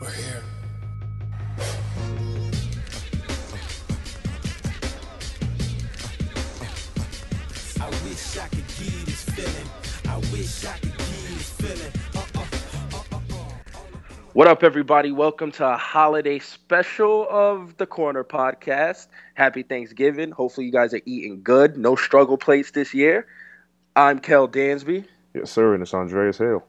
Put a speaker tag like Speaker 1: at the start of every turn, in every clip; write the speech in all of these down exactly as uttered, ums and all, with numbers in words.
Speaker 1: We're here.
Speaker 2: I wish I could give you this feeling. I wish I could give you this feeling.
Speaker 3: What up, everybody? Welcome to a holiday special of the Corner Podcast. Happy Thanksgiving. Hopefully, you guys are eating good. No struggle plates this year. I'm Kel Dansby,
Speaker 4: Yes, sir, and it's Andreas Hale.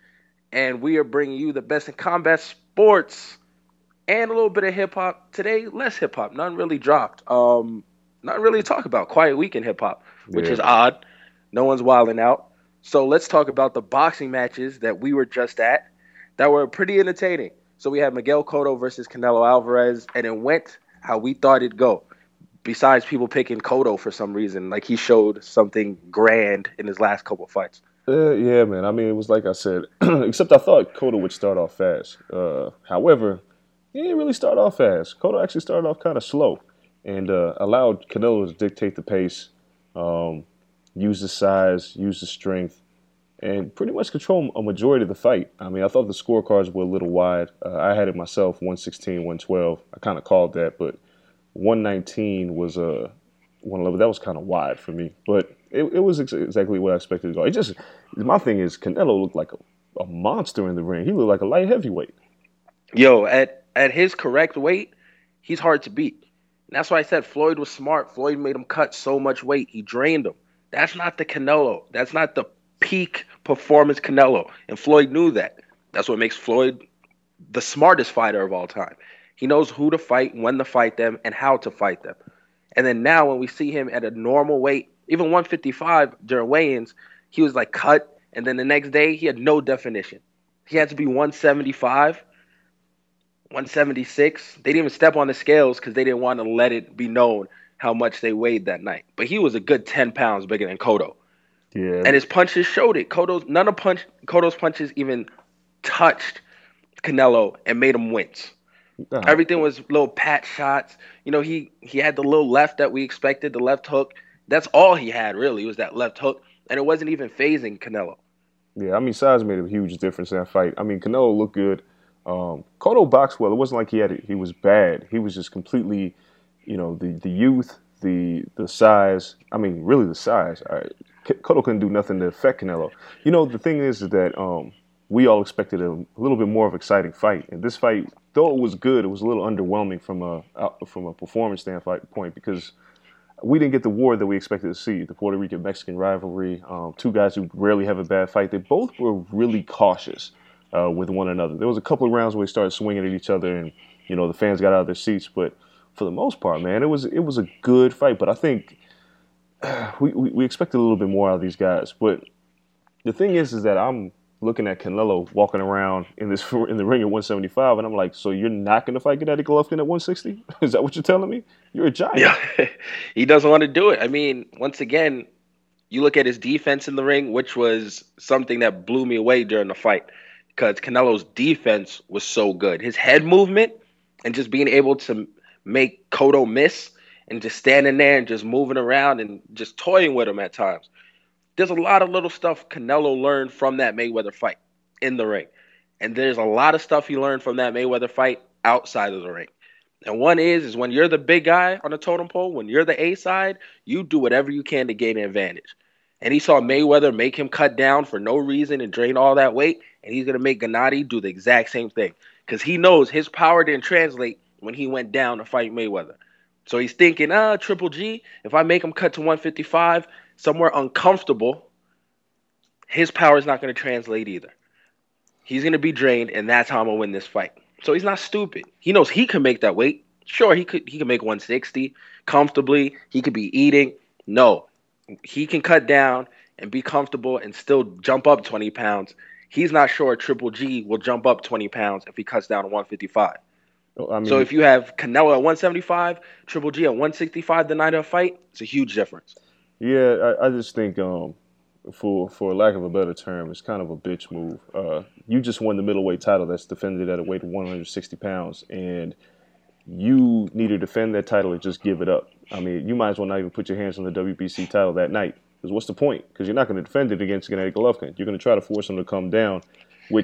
Speaker 3: and we are bringing you the best in combat sports and a little bit of hip hop. Today, less hip hop. None really dropped. Um, not really talk about Quiet Week in hip hop, which
Speaker 4: Yeah.
Speaker 3: is odd. No one's wilding out. So let's talk about the boxing matches that we were just at that were pretty entertaining. So we had Miguel Cotto versus Canelo Alvarez, and it went how we thought it'd go. Besides people picking Cotto for some reason, like he showed something grand in his last couple of fights.
Speaker 4: Uh, yeah, man. I mean, it was like I said, except I thought Cotto would start off fast. Uh, however, he didn't really start off fast. Cotto actually started off kind of slow and uh, allowed Canelo to dictate the pace, um, use his size, use his strength, and pretty much control a majority of the fight. I mean, I thought the scorecards were a little wide. Uh, I had it myself, one sixteen, one twelve. I kind of called that, but one nineteen was a uh, one eleven. That was kind of wide for me, but it, it was ex- exactly what I expected to go. It just my thing is Canelo looked like a, a monster in the ring. He looked like a light heavyweight.
Speaker 3: Yo, at at his correct weight, he's hard to beat. And that's why I said Floyd was smart. Floyd made him cut so much weight. He drained him. That's not the Canelo. That's not the peak performance Canelo. And Floyd knew that. That's what makes Floyd the smartest fighter of all time. He knows who to fight, when to fight them, and how to fight them. And then now when we see him at a normal weight, even one fifty-five during weigh-ins, he was like cut. And then the next day, he had no definition. He had to be one seventy-five, one seventy-six. They didn't even step on the scales because they didn't want to let it be known how much they weighed that night. But he was a good ten pounds bigger than Cotto.
Speaker 4: Yeah,
Speaker 3: And his punches showed it. Cotto's, none of punch, Cotto's punches even touched Canelo and made him wince.
Speaker 4: uh,
Speaker 3: Everything was little pat shots. You know, he he had the little left that we expected, the left hook. That's all he had, really, was that left hook. And it wasn't even phasing Canelo.
Speaker 4: yeah. I mean, size made a huge difference in that fight. I mean, Canelo looked good. Um, Cotto boxed well. It wasn't like he had it. He was bad. He was just completely, you know, the the youth, the the size. I mean, really the size. I, Cotto couldn't do nothing to affect Canelo. You know, the thing is, is that um, we all expected a, a little bit more of an exciting fight. And this fight, though it was good, it was a little underwhelming from a out- from a performance standpoint because we didn't get the war that we expected to see. The Puerto Rican-Mexican rivalry, um, two guys who rarely have a bad fight. They both were really cautious uh, with one another. There was a couple of rounds where they started swinging at each other, and you know the fans got out of their seats. But for the most part, man, it was it was a good fight. But I think we, we, we expected a little bit more out of these guys. But the thing is, is that I'm looking at Canelo walking around in this in the ring at one seventy-five, and I'm like, so you're not going to fight Gennady Golovkin at one sixty? Is that what you're telling me? You're a giant.
Speaker 3: Yeah, he doesn't want to do it. I mean, once again, you look at his defense in the ring, which was something that blew me away during the fight because Canelo's defense was so good. His head movement and just being able to make Cotto miss and just standing there and just moving around and just toying with him at times. There's a lot of little stuff Canelo learned from that Mayweather fight in the ring. And there's a lot of stuff he learned from that Mayweather fight outside of the ring. And one is, is when you're the big guy on the totem pole, when you're the A side, you do whatever you can to gain an advantage. And he saw Mayweather make him cut down for no reason and drain all that weight. And he's going to make Gennady do the exact same thing. Because he knows his power didn't translate when he went down to fight Mayweather. So he's thinking, ah, Triple G, if I make him cut to one fifty-five, somewhere uncomfortable, his power is not going to translate either. He's going to be drained, and that's how I'm going to win this fight. So he's not stupid. He knows he can make that weight. Sure, he could he can make one sixty comfortably. He could be eating. No, he can cut down and be comfortable and still jump up twenty pounds. He's not sure Triple G will jump up twenty pounds if he cuts down to one fifty-five.
Speaker 4: I mean,
Speaker 3: So if you have Canelo at one seventy-five, Triple G at one sixty-five the night of a fight, it's a huge difference.
Speaker 4: yeah, I, I just think, um, for for lack of a better term, it's kind of a bitch move. Uh, you just won the middleweight title that's defended at a weight of one hundred sixty pounds, and you need to defend that title or just give it up. I mean, you might as well not even put your hands on the W B C title that night. Because what's the point? Because you're not going to defend it against Gennady Golovkin. You're going to try to force him to come down, which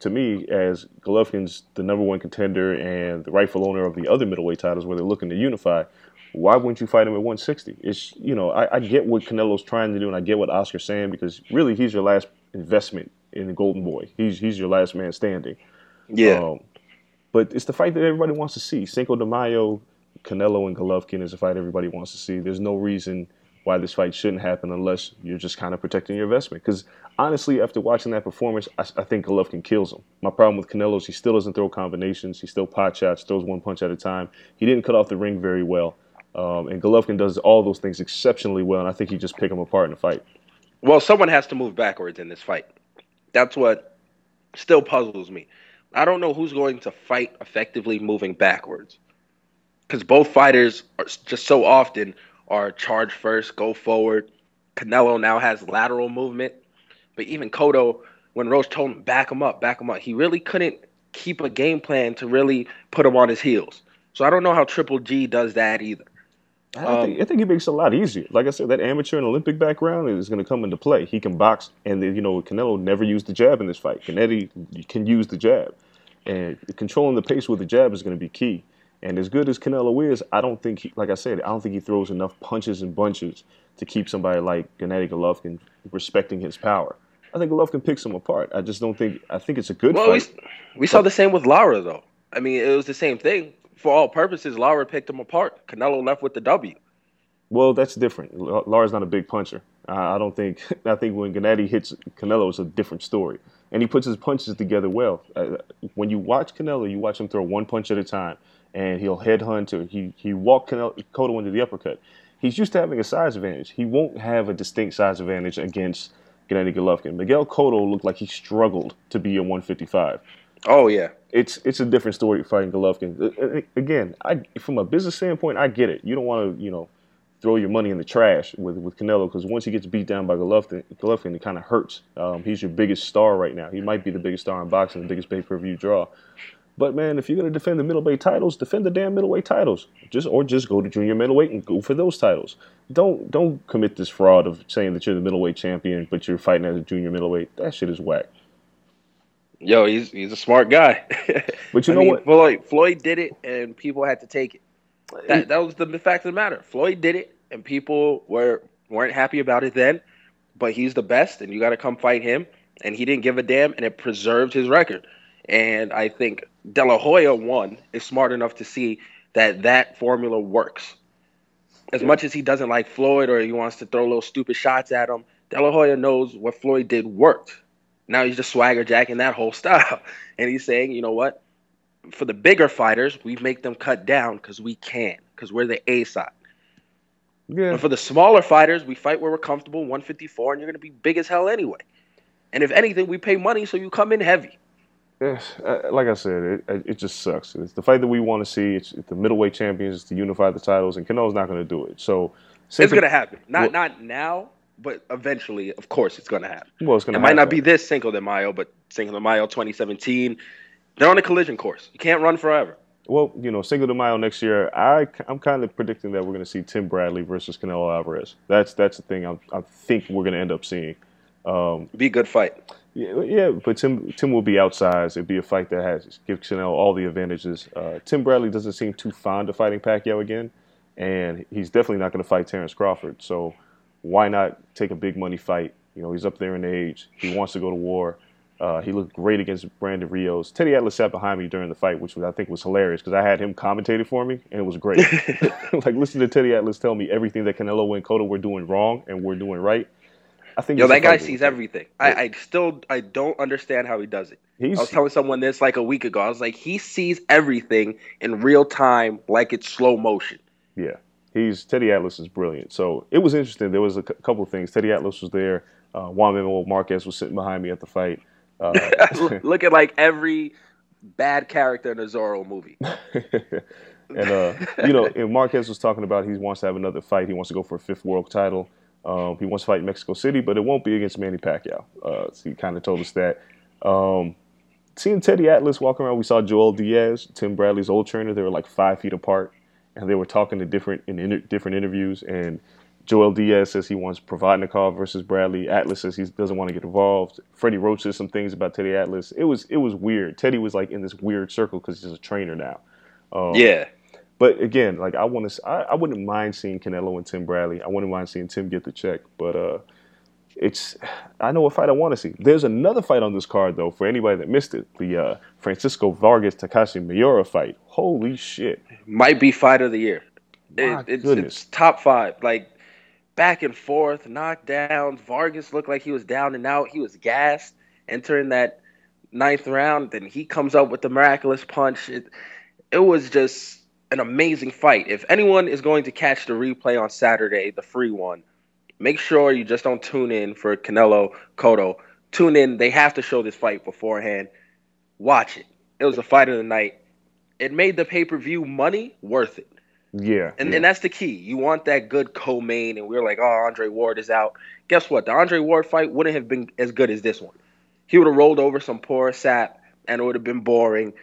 Speaker 4: to me, as Golovkin's the number one contender and the rightful owner of the other middleweight titles where they're looking to unify, why wouldn't you fight him at one sixty? It's, you know, I, I get what Canelo's trying to do, and I get what Oscar's saying, because really he's your last investment in the Golden Boy. He's he's your last man standing.
Speaker 3: Yeah.
Speaker 4: Um, but it's the fight that everybody wants to see. Cinco de Mayo, Canelo and Golovkin is a fight everybody wants to see. There's no reason why this fight shouldn't happen unless you're just kind of protecting your investment. Because honestly, after watching that performance, I, I think Golovkin kills him. My problem with Canelo is he still doesn't throw combinations. He still pot shots, throws one punch at a time. He didn't cut off the ring very well. Um, and Golovkin does all those things exceptionally well, and I think he just pick him apart in the fight.
Speaker 3: Well, someone has to move backwards in this fight. That's what still puzzles me. I don't know who's going to fight effectively moving backwards, because both fighters are just so often are charge first, go forward. Canelo now has lateral movement, but even Cotto, when Roach told him back him up, back him up, he really couldn't keep a game plan to really put him on his heels. So I don't know how Triple G does that either.
Speaker 4: I,
Speaker 3: Um,
Speaker 4: think, I think it makes it a lot easier. Like I said, that amateur and Olympic background is going to come into play. He can box, and then, you know, Canelo never used the jab in this fight. Canetti can use the jab, and controlling the pace with the jab is going to be key. And as good as Canelo is, I don't think, he, like I said, I don't think he throws enough punches and bunches to keep somebody like Gennady Golovkin respecting his power. I think Golovkin picks him apart. I just don't think, I think it's a good
Speaker 3: well,
Speaker 4: fight.
Speaker 3: we, we saw the same with Lara, though. I mean, it was the same thing. For all purposes, Lara picked him apart. Canelo left with the W.
Speaker 4: Well, that's different. L- Lara's not a big puncher. Uh, I don't think, I think when Gennady hits Canelo, it's a different story. And he puts his punches together well. Uh, when you watch Canelo, you watch him throw one punch at a time. And he'll headhunt or he he walked Cotto into the uppercut. He's used to having a size advantage. He won't have a distinct size advantage against Gennady Golovkin. Miguel Cotto looked like he struggled to be a one fifty-five.
Speaker 3: Oh, yeah.
Speaker 4: It's it's a different story fighting Golovkin. Again, I from a business standpoint, I get it. You don't want to, you know, throw your money in the trash with, with Canelo, because once he gets beat down by Golovkin, Golovkin it kind of hurts. Um, he's your biggest star right now. He might be the biggest star in boxing, the biggest pay-per-view draw. But, man, if you're going to defend the middleweight titles, defend the damn middleweight titles. Just Or just go to junior middleweight and go for those titles. Don't don't commit this fraud of saying that you're the middleweight champion, but you're fighting as a junior middleweight. That shit is whack.
Speaker 3: Yo, he's he's a smart guy.
Speaker 4: But you
Speaker 3: I
Speaker 4: know
Speaker 3: mean,
Speaker 4: what?
Speaker 3: Floyd, Floyd did it, and people had to take it. That, that was the fact of the matter. Floyd did it, and people were, weren't happy about it then, but he's the best, and you got to come fight him. And he didn't give a damn, and it preserved his record. And I think De La Hoya, one, is smart enough to see that that formula works. As
Speaker 4: Yeah.
Speaker 3: much as he doesn't like Floyd or he wants to throw little stupid shots at him, De La Hoya knows what Floyd did worked. Now he's just swagger jacking that whole style. And he's saying, you know what? For the bigger fighters, we make them cut down because we can, because we're the A side.
Speaker 4: Yeah.
Speaker 3: And for the smaller fighters, we fight where we're comfortable, one fifty-four, and you're going to be big as hell anyway. And if anything, we pay money so you come in heavy.
Speaker 4: Yes, uh, like I said, it it just sucks. It's the fight that we want to see. It's, it's the middleweight champions to unify the titles, and Canelo's not going to do it. So
Speaker 3: It's going to happen. Not
Speaker 4: well,
Speaker 3: not now, but eventually, of course, it's going to happen.
Speaker 4: well, it's going
Speaker 3: It
Speaker 4: to
Speaker 3: might not be this Cinco de Mayo, but Cinco de Mayo twenty seventeen. They're on a collision course. You can't run forever.
Speaker 4: Well, you know, Cinco de Mayo next year, I, I'm kind of predicting that we're going to see Tim Bradley versus Canelo Alvarez. That's that's the thing I'm, I think we're going to end up seeing. Um,
Speaker 3: Be a good fight.
Speaker 4: Yeah, yeah, but Tim Tim will be outsized. It'll be a fight that has gives Canelo all the advantages. Uh, Tim Bradley doesn't seem too fond of fighting Pacquiao again, and he's definitely not going to fight Terrence Crawford. So why not take a big money fight? You know, he's up there in age. He wants to go to war. Uh, he looked great against Brandon Rios. Teddy Atlas sat behind me during the fight, which was, I think was hilarious because I had him commentated for me, and it was great. Like, listen to Teddy Atlas tell me everything that Canelo and Cotto were doing wrong and we're doing right. I think
Speaker 3: Yo,
Speaker 4: this
Speaker 3: that
Speaker 4: is
Speaker 3: guy
Speaker 4: like-
Speaker 3: sees everything. I, I still I don't understand how he does it.
Speaker 4: He's
Speaker 3: I was telling someone this like a week ago. I was like, he sees everything in real time, like it's slow motion.
Speaker 4: Yeah, he's Teddy Atlas is brilliant. So it was interesting. There was a c- couple of things. Teddy Atlas was there. Uh, Juan Manuel Marquez was sitting behind me at the fight. Uh,
Speaker 3: Look at like every bad character in a Zorro movie.
Speaker 4: and uh, you know, and Marquez was talking about he wants to have another fight. He wants to go for a fifth world title. Um, he wants to fight in Mexico City, but it won't be against Manny Pacquiao. Uh, so he kind of told us that. Um, seeing Teddy Atlas walking around, we saw Joel Diaz, Tim Bradley's old trainer. They were like five feet apart, and they were talking to different in inter- different interviews. And Joel Diaz says he wants Provodnikov versus Bradley. Atlas says he doesn't want to get involved. Freddie Roach says some things about Teddy Atlas. It was it was weird. Teddy was like in this weird circle because he's a trainer now. Um,
Speaker 3: Yeah.
Speaker 4: But again, like I want to, I, I wouldn't mind seeing Canelo and Tim Bradley. I wouldn't mind seeing Tim get the check. But uh, it's, I know what fight I want to see. There's another fight on this card though for anybody that missed it. The uh, Francisco Vargas Takashi Miura fight. Holy shit!
Speaker 3: Might be fight of the year.
Speaker 4: My
Speaker 3: It, it's,
Speaker 4: goodness.
Speaker 3: it's top five. Like back and forth, knockdowns. Vargas looked like he was down and out. He was gassed entering that ninth round. Then he comes up with the miraculous punch. It, it was just an amazing fight. If anyone is going to catch the replay on Saturday, the free one, make sure you just don't tune in for Canelo Cotto. Tune in. They have to show this fight beforehand. Watch it. It was a fight of the night. It made the pay-per-view money worth it.
Speaker 4: Yeah,
Speaker 3: And
Speaker 4: yeah.
Speaker 3: and that's the key. You want that good co-main, and we were like, oh, Andre Ward is out. Guess what? The Andre Ward fight wouldn't have been as good as this one. He would have rolled over some poor sap, and it would have been boring,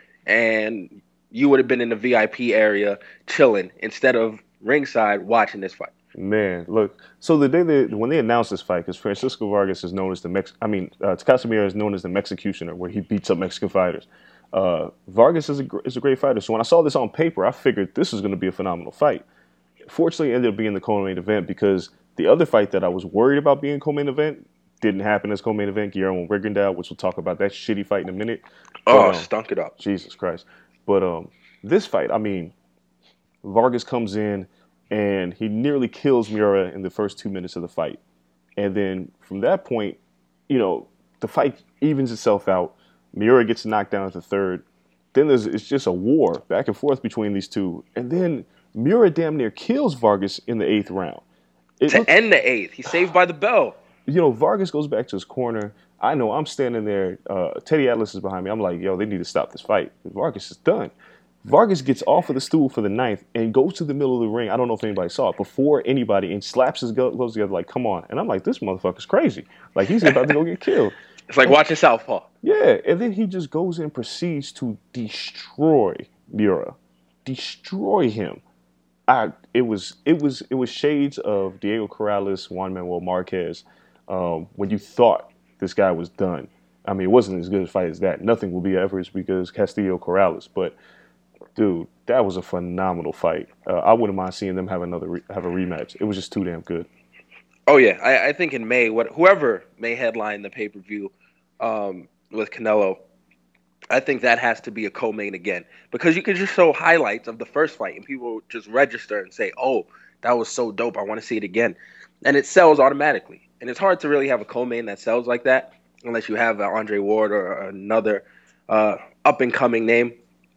Speaker 3: and you would have been in the V I P area chilling instead of ringside watching this fight.
Speaker 4: Man, look. So the day they when they announced this fight, because Francisco Vargas is known as the Mex, I mean, uh, Takashi Miura is known as the Mexicutioner, where he beats up Mexican fighters. Uh, Vargas is a gr- is a great fighter. So when I saw this on paper, I figured this was going to be a phenomenal fight. Fortunately, it ended up being the co-main event because the other fight that I was worried about being co-main event didn't happen as co-main event. Guillermo Rigondeaux, which we'll talk about that shitty fight in a minute.
Speaker 3: Oh,
Speaker 4: But, um,
Speaker 3: stunk it up.
Speaker 4: Jesus Christ. But um, this fight, I mean, Vargas comes in and he nearly kills Miura in the first two minutes of the fight. And then from that point, you know, the fight evens itself out. Miura gets knocked down at the third. Then there's it's just a war back and forth between these two. And then Miura damn near kills Vargas in the eighth round. It
Speaker 3: To
Speaker 4: looked-
Speaker 3: end the eighth, he's saved by the bell.
Speaker 4: you know, Vargas goes back to his corner. I know I'm standing there. Uh, Teddy Atlas is behind me. I'm like, yo, they need to stop this fight. Vargas is done. Vargas gets off of the stool for the ninth and goes to the middle of the ring. I don't know if anybody saw it before anybody and slaps his gloves together like, come on. And I'm like, this motherfucker's crazy. Like, he's about to go get killed.
Speaker 3: It's like watching Southpaw.
Speaker 4: Yeah, and then he just goes and proceeds to destroy Miura, destroy him. I it was it was it was shades of Diego Corrales, Juan Manuel Marquez. Um, when you thought this guy was done, I mean, it wasn't as good a fight as that. Nothing will be ever as because Castillo Corrales, but dude, that was a phenomenal fight. Uh, I wouldn't mind seeing them have another re- have a rematch. It was just too damn good.
Speaker 3: Oh yeah, I, I think in May, what whoever may headline the pay per view um, with Canelo, I think that has to be a co-main again because you can just show highlights of the first fight and people just register and say, "Oh, that was so dope! I want to see it again," and it sells automatically. And it's hard to really have a co-main that sells like that unless you have uh, Andre Ward or another uh, up and coming name.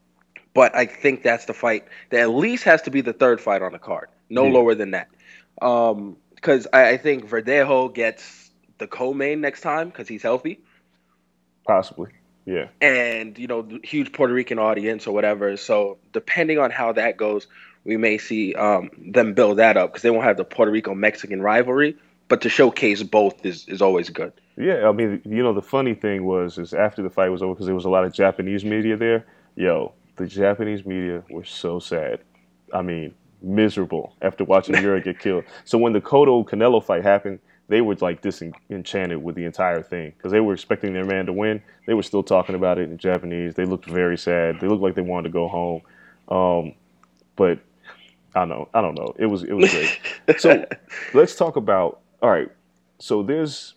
Speaker 3: But I think that's the fight that at least has to be the third fight on the card, no
Speaker 4: Yeah.
Speaker 3: lower than that. Um, Because I, I think Verdejo gets the co-main next time because he's healthy.
Speaker 4: Possibly, yeah.
Speaker 3: And, you know, the huge Puerto Rican audience or whatever. So depending on how that goes, we may see um, them build that up because they won't have the Puerto Rico-Mexican rivalry. But to showcase both is, is always good.
Speaker 4: Yeah, I mean, you know, the funny thing was, is after the fight was over, because there was a lot of Japanese media there, yo, the Japanese media were so sad. I mean, miserable after watching Miura get killed. So when the Cotto-Canelo fight happened, they were, like, disenchanted with the entire thing, because they were expecting their man to win. They were still talking about it in Japanese. They looked very sad. They looked like they wanted to go home. Um, but I don't know. I don't know. It was, it was great. So let's talk about, all right, so there's,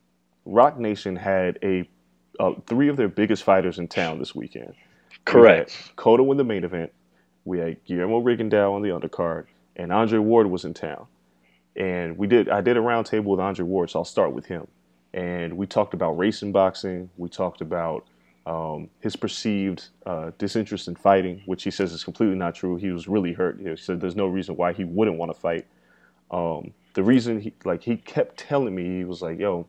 Speaker 4: Rock Nation had a uh, three of their biggest fighters in town this weekend.
Speaker 3: Correct.
Speaker 4: We had Cotto in the main event. We had Guillermo Rigondeaux on the undercard, and Andre Ward was in town. And we did. I did a roundtable with Andre Ward, so I'll start with him. And we talked about racing boxing. We talked about um, his perceived uh, disinterest in fighting, which he says is completely not true. He was really hurt. He said there's no reason why he wouldn't want to fight. Um, the reason he like he kept telling me, he was like, "Yo,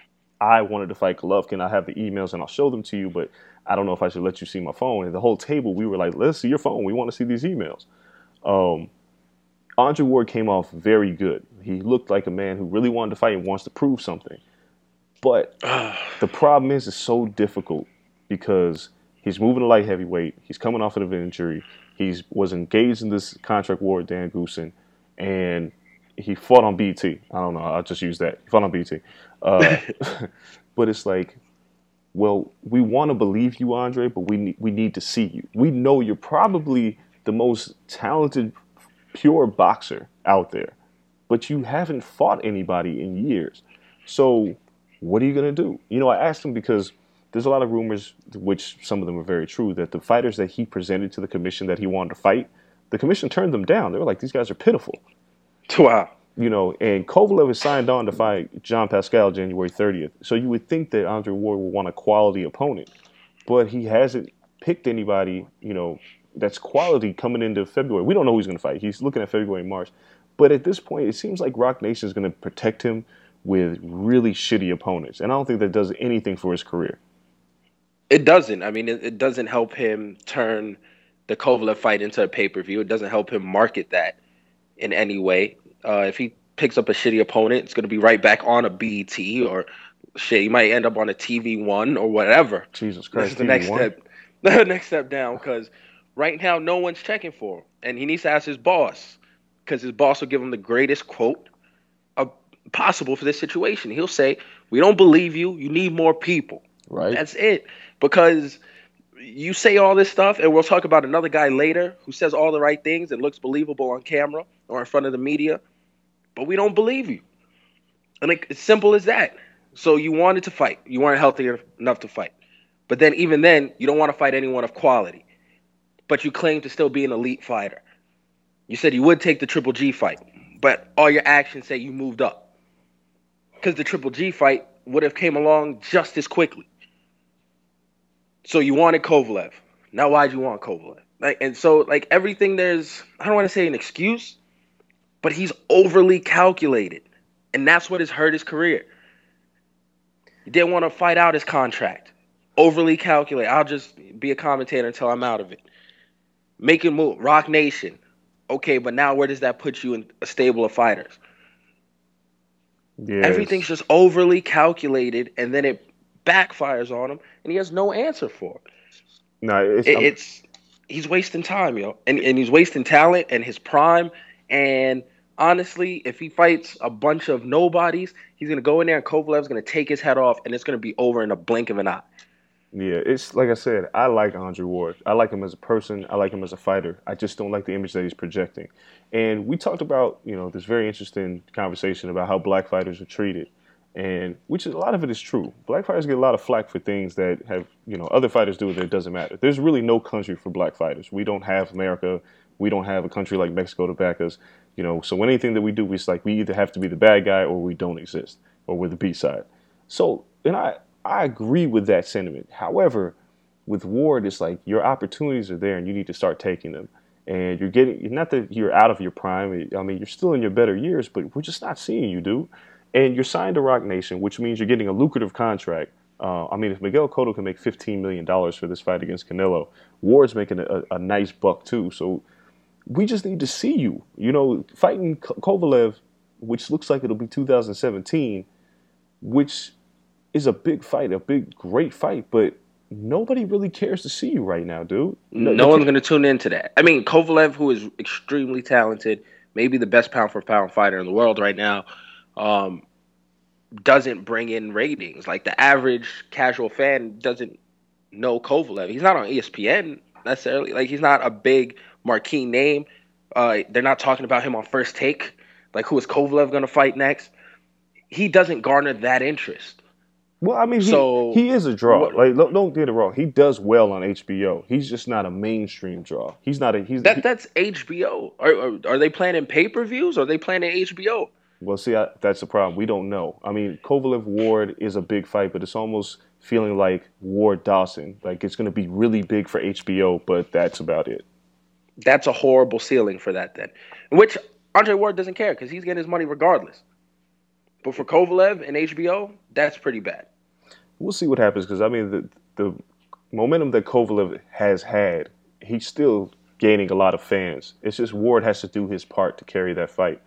Speaker 4: I wanted to fight Golovkin. I have the emails and I'll show them to you, but I don't know if I should let you see my phone." And the whole table, we were like, let's see your phone. We want to see these emails. Um, Andre Ward came off very good. He looked like a man who really wanted to fight and wants to prove something. But the problem is, it's so difficult because he's moving to light heavyweight. He's coming off of an injury. He was engaged in this contract war with Dan Goossen. And he fought on B E T. I don't know. I'll just use that. He fought on B E T. Uh, but it's like, well, we want to believe you, Andre, but we need, we need to see you. We know you're probably the most talented, pure boxer out there, but you haven't fought anybody in years. So what are you going to do? You know, I asked him because there's a lot of rumors, which some of them are very true, that the fighters that he presented to the commission that he wanted to fight, the commission turned them down. They were like, these guys are pitiful.
Speaker 3: Wow.
Speaker 4: You know, and Kovalev is signed on to fight John Pascal January thirtieth. So you would think that Andre Ward would want a quality opponent, but he hasn't picked anybody, you know, that's quality coming into February. We don't know who he's going to fight. He's looking at February and March. But at this point, it seems like Roc Nation is going to protect him with really shitty opponents. And I don't think that does anything for his career.
Speaker 3: It doesn't. I mean, it, it doesn't help him turn the Kovalev fight into a pay-per-view. It doesn't help him market that in any way. Uh, if he picks up a shitty opponent, it's going to be right back on a B E T or shit. He might end up on a T V one or whatever.
Speaker 4: Jesus Christ,
Speaker 3: this is the next step. The next step down, because right now no one's checking for him, and he needs to ask his boss, because his boss will give him the greatest quote uh, possible for this situation. He'll say, "We don't believe you. You need more people."
Speaker 4: Right.
Speaker 3: That's it. Because you say all this stuff, and we'll talk about another guy later who says all the right things and looks believable on camera or in front of the media, but we don't believe you. And it, it's simple as that. So you wanted to fight. You weren't healthy enough to fight. But then even then, you don't want to fight anyone of quality. But you claim to still be an elite fighter. You said you would take the Triple G fight, but all your actions say you moved up. Because the Triple G fight would have came along just as quickly. So you wanted Kovalev. Now why'd you want Kovalev? Like, and so like everything there's, I don't want to say an excuse, but he's overly calculated. And that's what has hurt his career. He didn't want to fight out his contract. Overly calculated. I'll just be a commentator until I'm out of it. Make a move. Roc Nation. Okay, but now where does that put you in a stable of fighters?
Speaker 4: Yes.
Speaker 3: Everything's just overly calculated, and then it backfires on him, and he has no answer for it.
Speaker 4: No, it's,
Speaker 3: it, it's he's wasting time, yo, and and he's wasting talent and his prime. And honestly, if he fights a bunch of nobodies, he's gonna go in there, and Kovalev's gonna take his head off, and it's gonna be over in a blink of an eye.
Speaker 4: Yeah, it's like I said, I like Andre Ward. I like him as a person. I like him as a fighter. I just don't like the image that he's projecting. And we talked about, you know, this very interesting conversation about how black fighters are treated. And which is, a lot of it is true. Black fighters get a lot of flack for things that have, you know, other fighters do that it doesn't matter. There's really no country for black fighters. We don't have America. We don't have a country like Mexico to back us. You know, so anything that we do, it's like we either have to be the bad guy or we don't exist, or we're the B side. So, and I, I agree with that sentiment. However, with Ward, it's like your opportunities are there and you need to start taking them. And you're getting, not that you're out of your prime. I mean, you're still in your better years, but we're just not seeing you, dude. And you're signed to Roc Nation, which means you're getting a lucrative contract. Uh, I mean, if Miguel Cotto can make fifteen million dollars for this fight against Canelo, Ward's making a, a nice buck too. So we just need to see you. You know, fighting Kovalev, which looks like it'll be two thousand seventeen, which is a big fight, a big, great fight, but nobody really cares to see you right now, dude.
Speaker 3: No, no one's going to tune into that. I mean, Kovalev, who is extremely talented, maybe the best pound-for-pound fighter in the world right now, um, doesn't bring in ratings. Like, the average casual fan doesn't know Kovalev. He's not on E S P N necessarily. Like, he's not a big marquee name. Uh, they're not talking about him on First Take. Like, who is Kovalev going to fight next? He doesn't garner that interest.
Speaker 4: Well, I mean, he,
Speaker 3: so,
Speaker 4: he is a draw.
Speaker 3: What,
Speaker 4: like, don't, don't get it wrong. He does well on H B O. He's just not a mainstream draw. He's not a. He's
Speaker 3: that.
Speaker 4: He,
Speaker 3: that's H B O. Are, are are they planning pay per views? Or are they planning H B O?
Speaker 4: Well, see, I, that's the problem. We don't know. I mean, Kovalev Ward is a big fight, but it's almost feeling like Ward Dawson. Like it's going to be really big for H B O, but that's about it.
Speaker 3: That's a horrible ceiling for that then. Which Andre Ward doesn't care because he's getting his money regardless. But for Kovalev and H B O, that's pretty bad.
Speaker 4: We'll see what happens because, I mean, the the momentum that Kovalev has had, he's still gaining a lot of fans. It's just Ward has to do his part to carry that fight.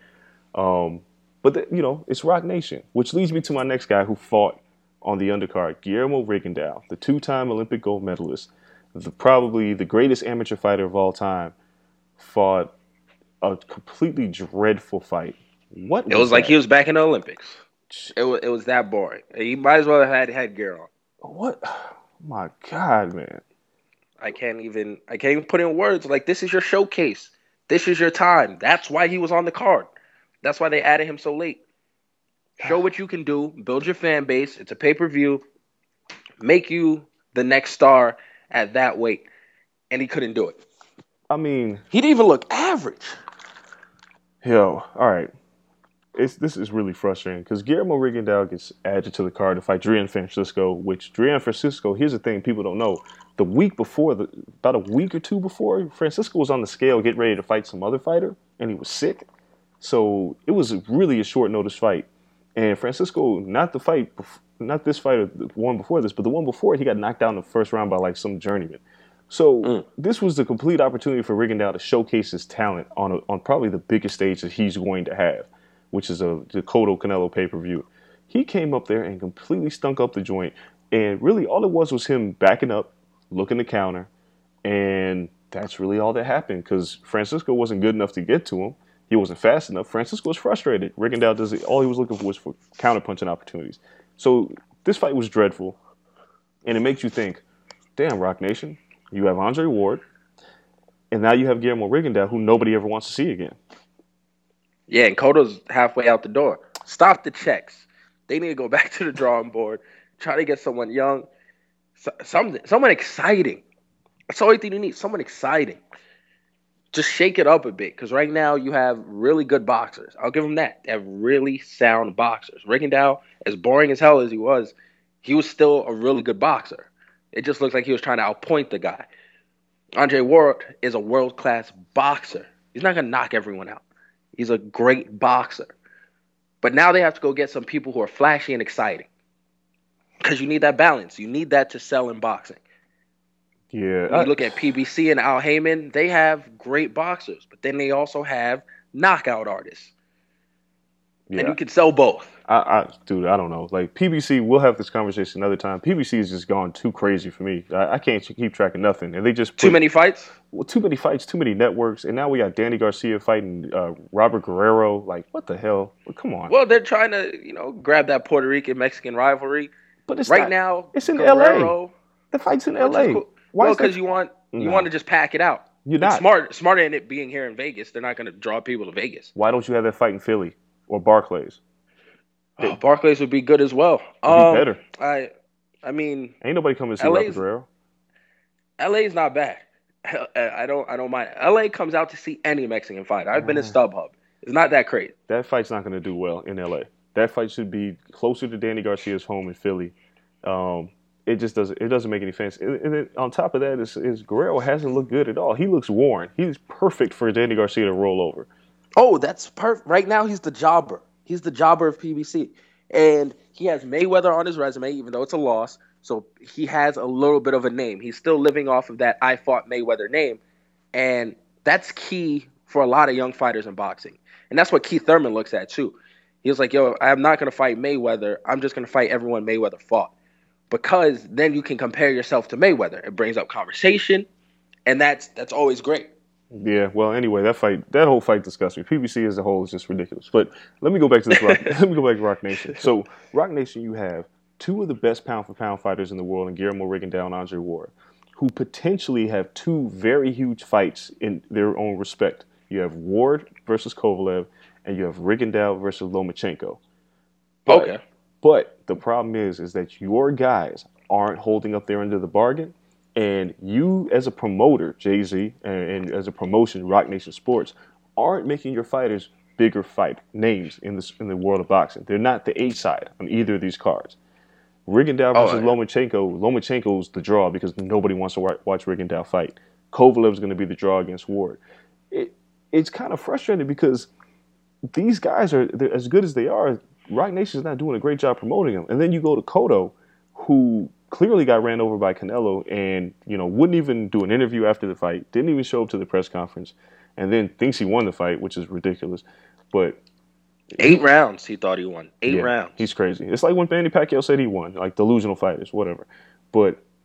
Speaker 4: Um, but, the, you know, it's Roc Nation, which leads me to my next guy who fought on the undercard, Guillermo Rigondeaux, the two-time Olympic gold medalist, the, probably the greatest amateur fighter of all time, fought a completely dreadful fight What
Speaker 3: It
Speaker 4: was
Speaker 3: was like
Speaker 4: that?
Speaker 3: he was back in the Olympics. It was it was that boring. He might as well have had headgear on.
Speaker 4: What? My God, man.
Speaker 3: I can't even I can't even put in words. Like, this is your showcase. This is your time. That's why he was on the card. That's why they added him so late. Show what you can do. Build your fan base. It's a pay per view. Make you the next star at that weight. And he couldn't do it.
Speaker 4: I mean,
Speaker 3: He didn't even look average.
Speaker 4: yo, all right. It's, this is really frustrating because Guillermo Rigondeaux gets added to the card to fight Drian Francisco, which Drian Francisco, here's the thing people don't know. The week before, the, about a week or two before, Francisco was on the scale getting ready to fight some other fighter, and he was sick. So it was really a short notice fight. And Francisco, not the fight, not this fight, the one before this, but the one before it, he got knocked out in the first round by like some journeyman. So mm. this was the complete opportunity for Rigondeaux to showcase his talent on a, on probably the biggest stage that he's going to have, which is a the Cotto Canelo pay-per-view. He came up there and completely stunk up the joint. And really all it was was him backing up, looking to counter. And that's really all that happened because Francisco wasn't good enough to get to him. He wasn't fast enough. Francisco was frustrated. Rigondeaux does it. All he was looking for was for counterpunching opportunities. So this fight was dreadful. And it makes you think, damn, Rock Nation, you have Andre Ward. And now you have Guillermo Rigondeaux, who nobody ever wants to see again.
Speaker 3: Yeah, and Cotto's halfway out the door. Stop the checks. They need to go back to the drawing board. Try to get someone young, something, someone exciting. That's the only thing you need. Someone exciting. Just shake it up a bit, because right now you have really good boxers. I'll give them that. They have really sound boxers. Rigondeaux, as boring as hell as he was, he was still a really good boxer. It just looks like he was trying to outpoint the guy. Andre Ward is a world-class boxer. He's not going to knock everyone out. He's a great boxer. But now they have to go get some people who are flashy and exciting. Because you need that balance. You need that to sell in boxing.
Speaker 4: Yeah.
Speaker 3: When you look at P B C and Al Heyman, they have great boxers. But then they also have knockout artists. Yeah. And you can sell both.
Speaker 4: I, I, dude, I don't know. Like, P B C, we'll have this conversation another time. P B C has just gone too crazy for me. I, I can't keep track of nothing. And they just put,
Speaker 3: Too many fights?
Speaker 4: Well, too many fights, too many networks. And now we got Danny Garcia fighting uh, Robert Guerrero. Like, what the hell? Well, come on.
Speaker 3: Well, they're trying to, you know, grab that Puerto Rican-Mexican rivalry.
Speaker 4: But it's
Speaker 3: right
Speaker 4: not,
Speaker 3: now,
Speaker 4: it's in
Speaker 3: Guerrero,
Speaker 4: L A. The fight's in L A.
Speaker 3: Cool.
Speaker 4: Why
Speaker 3: well, because you want you
Speaker 4: no.
Speaker 3: want to just pack it out.
Speaker 4: You're not.
Speaker 3: It's smart, smarter than it being here in Vegas. They're not going to draw people to Vegas.
Speaker 4: Why don't you have that fight in Philly or Barclays?
Speaker 3: Oh, Barclays would be good as well.
Speaker 4: It'd
Speaker 3: um,
Speaker 4: be better.
Speaker 3: I, I mean,
Speaker 4: ain't nobody coming to see
Speaker 3: L A's,
Speaker 4: Robert Guerrero.
Speaker 3: L A's not bad. I don't, I don't mind. L A comes out to see any Mexican fight. I've been in StubHub. It's not that crazy.
Speaker 4: That fight's not going to do well in L A. That fight should be closer to Danny Garcia's home in Philly. Um, it just doesn't. It doesn't make any sense. And, and then on top of that, is, is Guerrero hasn't looked good at all. He looks worn. He's perfect for Danny Garcia to roll over.
Speaker 3: Oh, that's perfect. Right now, he's the jobber. He's the jobber of P B C. And he has Mayweather on his resume, even though it's a loss. So he has a little bit of a name. He's still living off of that I fought Mayweather name. And that's key for a lot of young fighters in boxing. And that's what Keith Thurman looks at, too. He was like, yo, I'm not going to fight Mayweather. I'm just going to fight everyone Mayweather fought. Because then you can compare yourself to Mayweather. It brings up conversation. And that's that's always great.
Speaker 4: Yeah, well, anyway, that fight, that whole fight disgusts me. P B C as a whole is just ridiculous. But let me go back to this. Rock, let me go back to Rock Nation. So, Rock Nation, you have two of the best pound for pound fighters in the world, in Guillermo Rigondeaux and Andre Ward, who potentially have two very huge fights in their own respect. You have Ward versus Kovalev, and you have Rigondeaux versus Lomachenko. But,
Speaker 3: okay.
Speaker 4: But the problem is, is that your guys aren't holding up their end of the bargain. And you, as a promoter, Jay-Z, and, and as a promotion, Rock Nation Sports, aren't making your fighters bigger fight names in this in the world of boxing. They're not the A side on either of these cards. Rigondeaux versus oh, yeah. Lomachenko. Lomachenko's the draw because nobody wants to watch Rigondeaux fight. Kovalev's going to be the draw against Ward. It it's kind of frustrating because these guys are as good as they are. Rock Nation's not doing a great job promoting them. And then you go to Cotto, who clearly got ran over by Canelo and, you know, wouldn't even do an interview after the fight, didn't even show up to the press conference, and then thinks he won the fight, which is ridiculous. But
Speaker 3: eight rounds he thought he won. Eight
Speaker 4: yeah,
Speaker 3: rounds.
Speaker 4: He's crazy. It's like when Manny Pacquiao said he won, like delusional fighters, whatever. But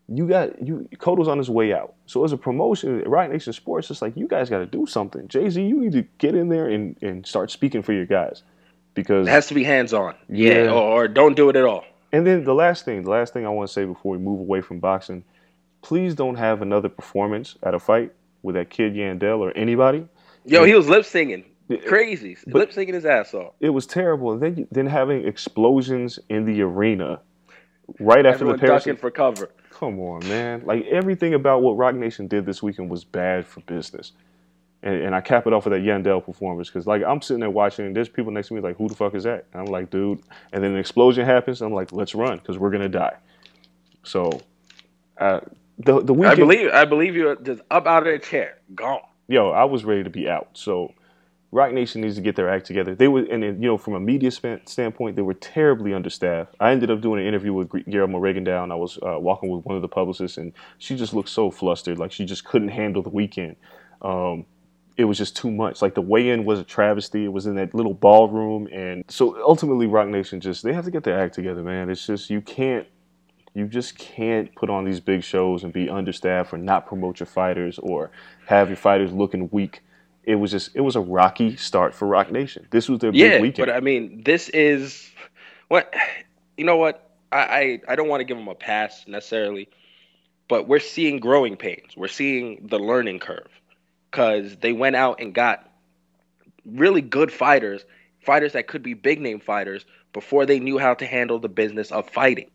Speaker 4: you got you Koto's on his way out. So as a promotion, Roc Nation Sports, it's like you guys got to do something. Jay-Z, you need to get in there and, and start speaking for your guys because
Speaker 3: It has to be hands on. Yeah,
Speaker 4: Yeah.
Speaker 3: or, or don't do it at all.
Speaker 4: And then the last thing, the last thing I want to say before we move away from boxing, please don't have another performance at a fight with that kid Yandel or anybody.
Speaker 3: Yo, he was lip singing,
Speaker 4: Yeah,
Speaker 3: crazy,
Speaker 4: but-
Speaker 3: lip singing his ass off.
Speaker 4: It was terrible. And then then having explosions in the arena right after
Speaker 3: Everyone
Speaker 4: the Paris.
Speaker 3: ducking for cover.
Speaker 4: Come on, man! Like everything about what Roc Nation did this weekend was bad for business. And, and I cap it off with that Yandel performance because, like, I'm sitting there watching, and there's people next to me like, "Who the fuck is that?" And I'm like, "Dude!" And then an explosion happens. And I'm like, "Let's run because we're gonna die." So, uh, the the weekend,
Speaker 3: I believe, I believe you're just up out of the chair, gone.
Speaker 4: yo, I was ready to be out. So, Roc Nation needs to get their act together. They were, and then, you know, from a media span, standpoint, they were terribly understaffed. I ended up doing an interview with Guillermo Regendow, and I was uh, walking with one of the publicists, and she just looked so flustered, like she just couldn't handle the weekend. Um, it was just too much. Like the weigh-in was a travesty. It was in that little ballroom, and so ultimately, Roc Nation just they have to get their act together, man. It's just you can't. You just can't put on these big shows and be understaffed or not promote your fighters or have your fighters looking weak. It was just, it was a rocky start for Roc Nation. This was their
Speaker 3: Yeah,
Speaker 4: big weekend.
Speaker 3: but I mean, this is what you know. What I I, I don't want to give them a pass necessarily, but we're seeing growing pains. We're seeing the learning curve because they went out and got really good fighters, fighters that could be big name fighters before they knew how to handle the business of fighting.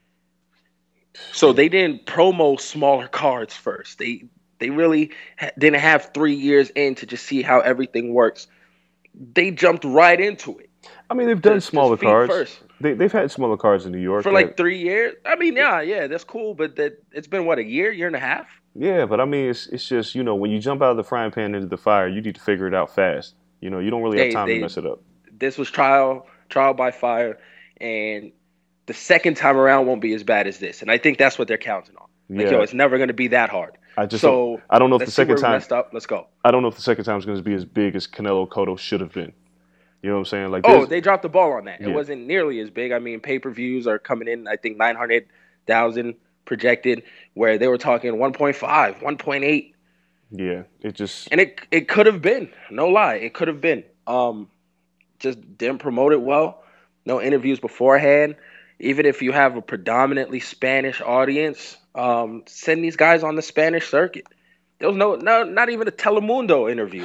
Speaker 3: So they didn't promo smaller cards first. They they really ha- didn't have three years in to just see how everything works. They jumped right into it
Speaker 4: I mean, they've done
Speaker 3: just-
Speaker 4: smaller
Speaker 3: just feet
Speaker 4: cards.
Speaker 3: first.
Speaker 4: They, they've had smaller cards in New York.
Speaker 3: for
Speaker 4: that-
Speaker 3: like three years. I mean, yeah, yeah, that's cool, but that it's been what, a year, year and a half.
Speaker 4: yeah, but I mean, it's it's just, you know, when you jump out of the frying pan into the fire, you need to figure it out fast. You know, you don't really
Speaker 3: They-
Speaker 4: have time
Speaker 3: they-
Speaker 4: to mess it up.
Speaker 3: This was trial trial by fire, and the second time around won't be as bad as this. And I think that's what they're counting on. Like,
Speaker 4: Yeah.
Speaker 3: yo, it's never going to be that hard.
Speaker 4: I just
Speaker 3: so
Speaker 4: don't, I don't know if the
Speaker 3: let's see
Speaker 4: second
Speaker 3: where we
Speaker 4: time
Speaker 3: messed up. Let's go.
Speaker 4: I don't know if the second time is going to be as big as Canelo Cotto should have been. You know what I'm saying? Like,
Speaker 3: Oh,
Speaker 4: there's-
Speaker 3: they dropped the ball on that. It
Speaker 4: Yeah.
Speaker 3: wasn't nearly as big. I mean, pay-per-views are coming in, I think, nine hundred thousand projected, where they were talking one point five, one point eight.
Speaker 4: yeah, it just
Speaker 3: And it it could have been. No lie. It could have been. Um, just didn't promote it well. No interviews beforehand. Even if you have a predominantly Spanish audience, um, send these guys on the Spanish circuit. There was no, no not even a Telemundo interview.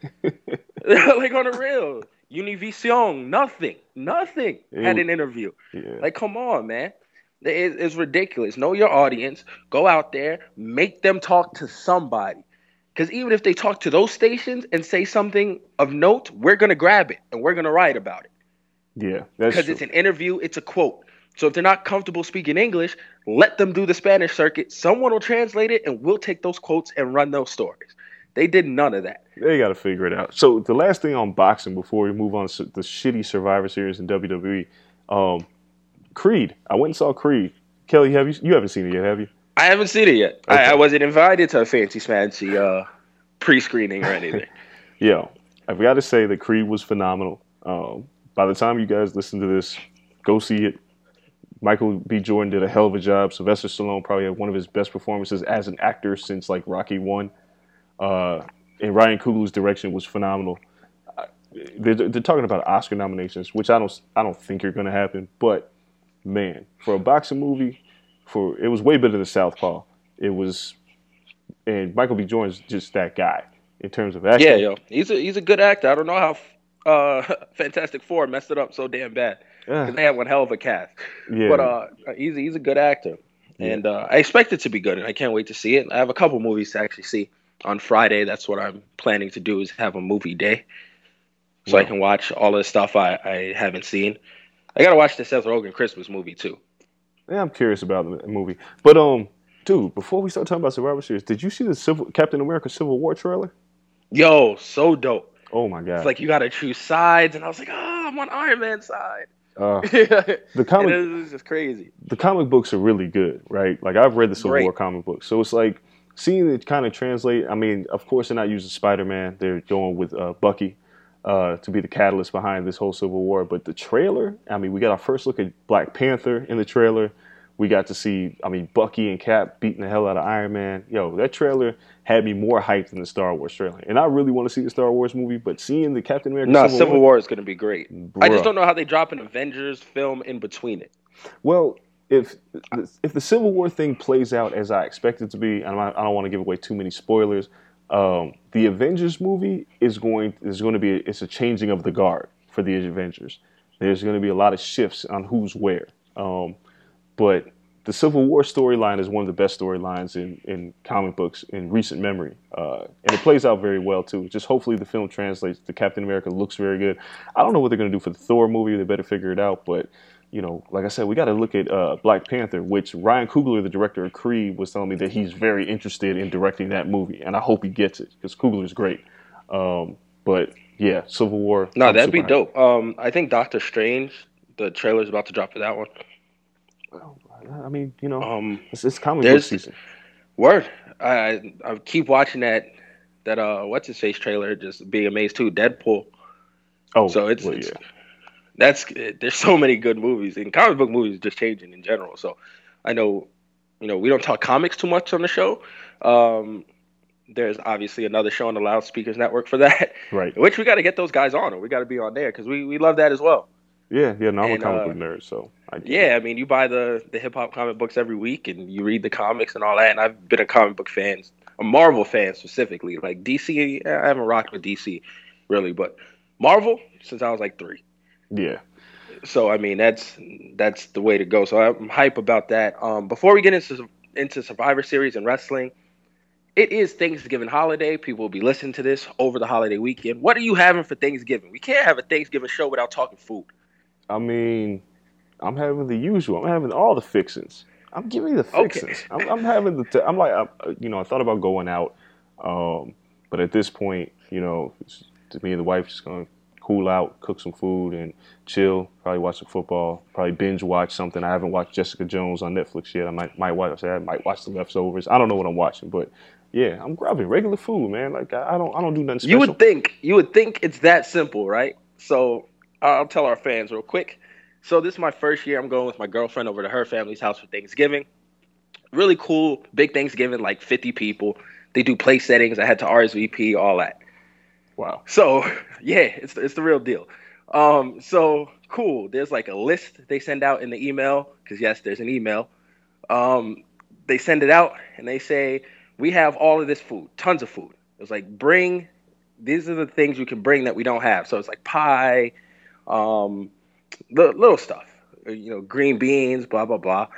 Speaker 3: Like on the real. Univision, nothing. Nothing
Speaker 4: It
Speaker 3: had
Speaker 4: was-
Speaker 3: an interview.
Speaker 4: yeah.
Speaker 3: Like, come on, man. It, it's ridiculous. Know your audience. Go out there. Make them talk to somebody. Because even if they talk to those stations and say something of note, we're going to grab it and we're going to write about it.
Speaker 4: yeah, that's
Speaker 3: Because
Speaker 4: true.
Speaker 3: it's an interview, it's a quote. So if they're not comfortable speaking English, let them do the Spanish circuit. Someone will translate it and we'll take those quotes and run those stories. They did none of that.
Speaker 4: They got to figure it out. So the last thing on boxing before we move on to the shitty Survivor Series in W W E, um, Creed. I went and saw Creed. Kelly, have you? You haven't seen it yet, have you?
Speaker 3: I haven't seen it yet.
Speaker 4: Okay.
Speaker 3: I, I wasn't invited to a fancy smancy uh, pre-screening or anything.
Speaker 4: Yeah, I've got to say that Creed was phenomenal. Um, by the time you guys listen to this, go see it. Michael B. Jordan did a hell of a job. Sylvester Stallone probably had one of his best performances as an actor since like Rocky One. Uh, and Ryan Coogler's direction was phenomenal. Uh, They're, they're talking about Oscar nominations, which I don't I don't think are going to happen. But man, for a boxing movie, for it was way better than Southpaw. It was, and Michael B. Jordan's just that guy in terms of acting.
Speaker 3: Yeah, yo, he's a he's a good actor. I don't know how uh, Fantastic Four messed it up so damn bad
Speaker 4: Yeah.
Speaker 3: because they had one hell of a cast.
Speaker 4: Yeah.
Speaker 3: But uh, he's he's a good actor,
Speaker 4: Yeah.
Speaker 3: and uh, I expect it to be good, and I can't wait to see it. I have a couple movies to actually see on Friday. That's what I'm planning to do is have a movie day, so I
Speaker 4: Wow.
Speaker 3: can watch all the stuff I, I haven't seen. I gotta watch the Seth Rogen Christmas movie too.
Speaker 4: Yeah, I'm curious about the movie. But um, dude, before we start talking about Survivor Series, did you see the Civil Captain America Civil War trailer?
Speaker 3: Yo, so dope.
Speaker 4: Oh my god!
Speaker 3: It's like you gotta choose sides, and I was like, oh, I'm on Iron Man's side.
Speaker 4: uh,
Speaker 3: the
Speaker 4: the comic
Speaker 3: it is just crazy.
Speaker 4: the comic books are really good, right? Like I've read the Civil
Speaker 3: Great.
Speaker 4: War comic books, so it's like seeing it kind of translate. I mean, of course, they're not using Spider Man; they're going with uh, Bucky uh, to be the catalyst behind this whole Civil War. But the trailer, I mean, we got our first look at Black Panther in the trailer. We got to see, I mean, Bucky and Cap beating the hell out of Iron Man. Yo, that trailer had me more hyped than the Star Wars trailer. And I really want to see the Star Wars movie, but seeing the Captain America
Speaker 3: No,
Speaker 4: Civil,
Speaker 3: Civil
Speaker 4: War,
Speaker 3: War is going to be great. I just
Speaker 4: bruh.
Speaker 3: don't know how they drop an Avengers film in between it.
Speaker 4: Well, if if the Civil War thing plays out as I expect it to be, and I don't want to give away too many spoilers, um, the Avengers movie is going is going to be it's a changing of the guard for the Avengers. There's going to be a lot of shifts on who's where. Um, but the Civil War storyline is one of the best storylines in, in comic books in recent memory. Uh, and it plays out very well, too. Just hopefully the film translates. The Captain America looks very good. I don't know what they're going to do for the Thor movie. They better figure it out. But, you know, like I said, we got to look at uh, Black Panther, which Ryan Coogler, the director of Creed, was telling me that he's very interested in directing that movie. And I hope he gets it because Coogler's great. Um, but, yeah, Civil War.
Speaker 3: No,
Speaker 4: I'm
Speaker 3: that'd be
Speaker 4: super hyped.
Speaker 3: dope. Um, I think Doctor Strange, the trailer's about to drop for that one.
Speaker 4: I mean, you know,
Speaker 3: Um,
Speaker 4: it's, it's comic book
Speaker 3: there's
Speaker 4: season.
Speaker 3: word. I I I keep watching that that uh what's his face trailer, just being amazed too. Deadpool.
Speaker 4: Oh,
Speaker 3: So it's,
Speaker 4: well,
Speaker 3: it's
Speaker 4: yeah.
Speaker 3: that's there's so many good movies, and comic book movies just changing in general. So I know, you know, we don't talk comics too much on the show. Um, there's obviously another show on the Loudspeakers Network for that,
Speaker 4: Right.
Speaker 3: which we got to get those guys on, or we got to be on there because we, we love that as well.
Speaker 4: Yeah, yeah, no, I'm
Speaker 3: And,
Speaker 4: a comic
Speaker 3: uh,
Speaker 4: book nerd, so I get it.
Speaker 3: Yeah, I mean, you buy the the hip hop comic books every week, and you read the comics and all that. And I've been a comic book fan, a Marvel fan specifically. Like D C, I haven't rocked with D C really, but Marvel since I was like three.
Speaker 4: Yeah.
Speaker 3: So I mean, that's that's the way to go. So I'm hype about that. Um, before we get into into Survivor Series and wrestling, it is Thanksgiving holiday. People will be listening to this over the holiday weekend. What are you having for Thanksgiving? We can't have a Thanksgiving show without talking food.
Speaker 4: I mean, I'm having the usual. I'm having all the fixings. I'm giving you the
Speaker 3: Okay.
Speaker 4: fixings. I'm, I'm having the. T- I'm like, I'm, uh, you know, I thought about going out, um, but at this point, you know, it's, to me and the wife just gonna cool out, cook some food, and chill. Probably watch some football. Probably binge watch something. I haven't watched Jessica Jones on Netflix yet. I might might watch. I might watch The Leftovers. I don't know what I'm watching, but yeah, I'm grabbing regular food, man. Like I, I don't I don't do nothing special.
Speaker 3: You would think you would think it's that simple, right? So I'll tell our fans real quick. So this is my first year. I'm going with my girlfriend over to her family's house for Thanksgiving. Really cool, big Thanksgiving, like fifty people. They do place settings. I had to R S V P, all that.
Speaker 4: Wow.
Speaker 3: So yeah, it's it's the real deal. Um, so cool. There's like a list they send out in the email because yes, there's an email. Um, they send it out and they say we have all of this food, tons of food. It's like bring. These are the things you can bring that we don't have. So it's like pie, um, the little stuff, you know, green beans, blah blah blah.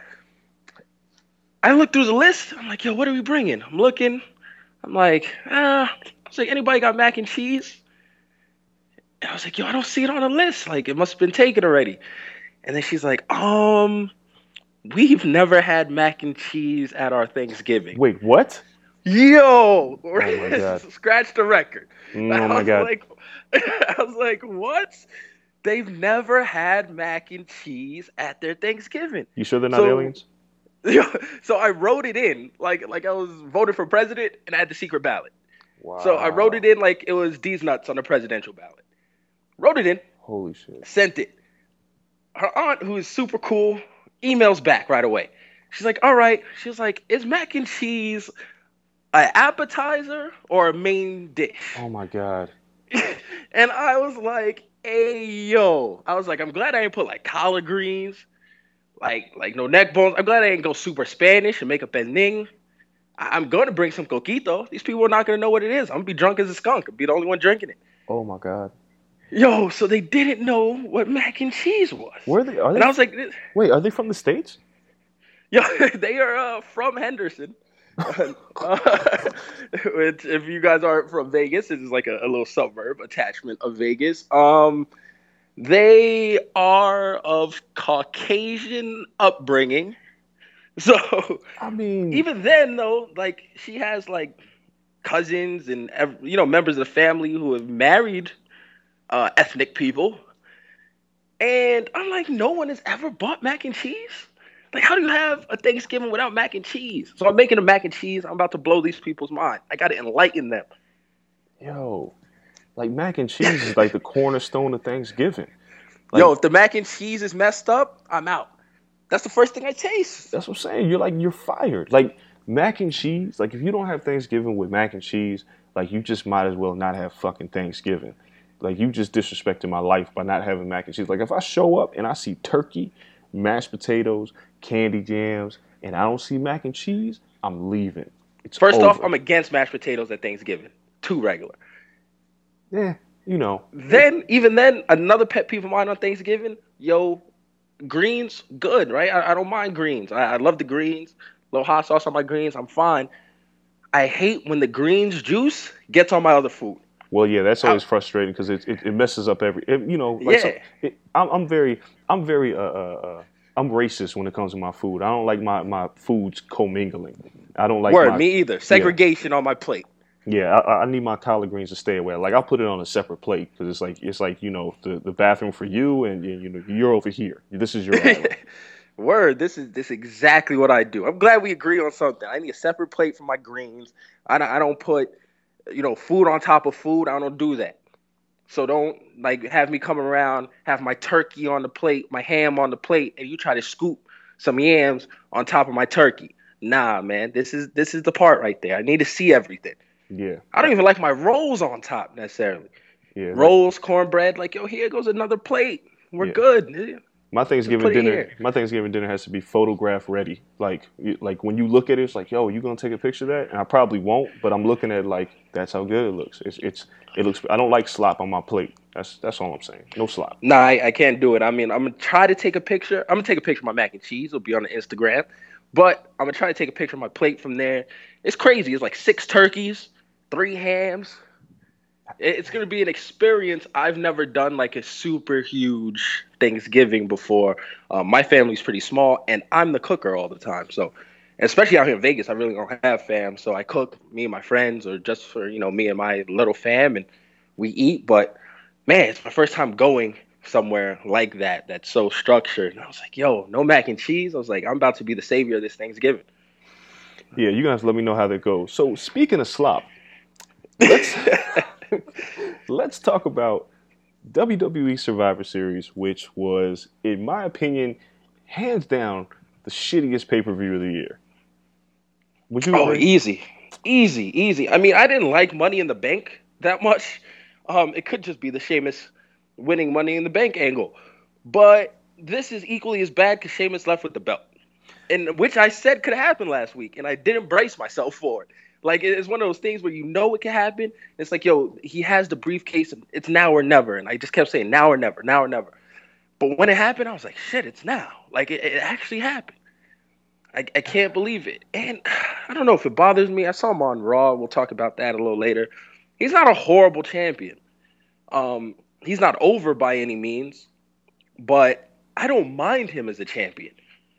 Speaker 3: I look through the list. I'm like, yo, what are we bringing? I'm looking. I'm like, ah. I was like, anybody got mac and cheese? And I was like, yo, I don't see it on the list. Like, it must have been taken already. And then she's like, um, we've never had mac and cheese at our Thanksgiving.
Speaker 4: Wait, what?
Speaker 3: Yo,
Speaker 4: my God.
Speaker 3: scratch the record.
Speaker 4: Mm,
Speaker 3: I
Speaker 4: oh my
Speaker 3: was
Speaker 4: God.
Speaker 3: Like, I was like, what? They've never had mac and cheese at their Thanksgiving.
Speaker 4: You sure they're not
Speaker 3: So-
Speaker 4: aliens?
Speaker 3: So I wrote it in like like I was voting for president and I had the secret ballot.
Speaker 4: Wow.
Speaker 3: So I wrote it in like it was D's nuts on the presidential ballot. Wrote it in,
Speaker 4: Holy shit.
Speaker 3: sent it. Her aunt, who is super cool, emails back right away. She's like, all right. She was like, is mac and cheese an appetizer or a main dish?
Speaker 4: Oh my God.
Speaker 3: And I was like, hey, yo. I was like, I'm glad I ain't put like collard greens, like like no neck bones. I'm glad I didn't go super Spanish and make a pending. I- I'm going to bring some coquito. These people are not going to know what it is. I'm going to be drunk as a skunk. I'll be the only one drinking it.
Speaker 4: Oh my God.
Speaker 3: Yo, so they didn't know what mac and cheese was.
Speaker 4: Where are they? Are
Speaker 3: And
Speaker 4: they
Speaker 3: I was like, this-
Speaker 4: wait, are they from the States?
Speaker 3: yo, they are uh, from Henderson. uh, which, if you guys aren't from Vegas, this is like a, a little suburb attachment of Vegas. Um, they are of Caucasian upbringing. So
Speaker 4: I mean,
Speaker 3: even then, though, like she has like cousins and ev- you know members of the family who have married uh, ethnic people, and I'm like, no one has ever bought mac and cheese. Like, how do you have a Thanksgiving without mac and cheese? So I'm making a mac and cheese. I'm about to blow these people's mind. I got to enlighten them.
Speaker 4: yo, like mac and cheese is like the cornerstone of Thanksgiving. Like,
Speaker 3: Yo, if the mac and cheese is messed up, I'm out. That's the first thing I taste.
Speaker 4: That's what I'm saying. You're like, you're fired. Like, mac and cheese, like, if you don't have Thanksgiving with mac and cheese, like, you just might as well not have fucking Thanksgiving. Like, you just disrespected my life by not having mac and cheese. Like, if I show up and I see turkey, mashed potatoes, candy jams, and I don't see mac and cheese, I'm leaving. It's
Speaker 3: First
Speaker 4: over.
Speaker 3: off, I'm against mashed potatoes at Thanksgiving. Too regular.
Speaker 4: Yeah, you know.
Speaker 3: Then, even then, another pet peeve of mine on Thanksgiving, yo, greens, good, right? I, I don't mind greens. I, I love the greens. A little hot sauce on my greens, I'm fine. I hate when the greens juice gets on my other food.
Speaker 4: Well, yeah, that's always
Speaker 3: I,
Speaker 4: frustrating because it, it it messes up every. It, you know, like
Speaker 3: yeah.
Speaker 4: some, it, I'm I'm very I'm very uh, uh uh I'm racist when it comes to my food. I don't like my my foods commingling. I don't like
Speaker 3: Word,
Speaker 4: my,
Speaker 3: me either. Segregation yeah. on my plate.
Speaker 4: Yeah, I, I need my collard greens to stay away. Like, I'll put it on a separate plate because it's like it's like you know the, the bathroom for you and you know you're over here. This is your island.
Speaker 3: Word, this is this is exactly what I do. I'm glad we agree on something. I need a separate plate for my greens. I don't, I don't put you know food on top of food. I don't do that. So don't like have me come around, have my turkey on the plate, my ham on the plate, and you try to scoop some yams on top of my turkey. Nah, man, this is this is the part right there. I need to see everything.
Speaker 4: Yeah.
Speaker 3: I don't even like my rolls on top necessarily.
Speaker 4: Yeah.
Speaker 3: Rolls, cornbread, like yo, here goes another plate. We're
Speaker 4: yeah.
Speaker 3: good.
Speaker 4: My Thanksgiving dinner, my Thanksgiving dinner has to be photograph ready. Like, like when you look at it, it's like, yo, you gonna take a picture of that? And I probably won't, but I'm looking at it like that's how good it looks. It's, it's, it looks. I don't like slop on my plate. That's, that's all I'm saying. No slop.
Speaker 3: Nah, I, I can't do it. I mean, I'm gonna try to take a picture. I'm gonna take a picture of my mac and cheese. It'll be on the Instagram, but I'm gonna try to take a picture of my plate from there. It's crazy. It's like six turkeys, three hams. It's going to be an experience I've never done, like a super huge Thanksgiving before. Um, my family's pretty small, and I'm the cooker all the time. So, especially out here in Vegas, I really don't have fam. So I cook, me and my friends, or just for, you know, me and my little fam, and we eat. But, man, it's my first time going somewhere like that that's so structured. And I was like, yo, no mac and cheese? I was like, I'm about to be the savior of this Thanksgiving.
Speaker 4: Yeah, you're going to have to let me know how that goes. So, speaking of slop, let's... Let's talk about W W E Survivor Series, which was, in my opinion, hands down the shittiest pay-per-view of the year. Would you
Speaker 3: oh,
Speaker 4: agree?
Speaker 3: easy. Easy, easy. I mean, I didn't like Money in the Bank that much. Um, it could just be the Sheamus winning Money in the Bank angle. But this is equally as bad because Sheamus left with the belt. And which I said could happen last week, and I didn't brace myself for it. Like, it's one of those things where you know it can happen. It's like, yo, he has the briefcase. And it's now or never. And I just kept saying now or never, now or never. But when it happened, I was like, shit, it's now. Like, it, it actually happened. I, I can't believe it. And I don't know if it bothers me. I saw him on Raw. We'll talk about that a little later. He's not a horrible champion. Um, he's not over by any means. But I don't mind him as a champion.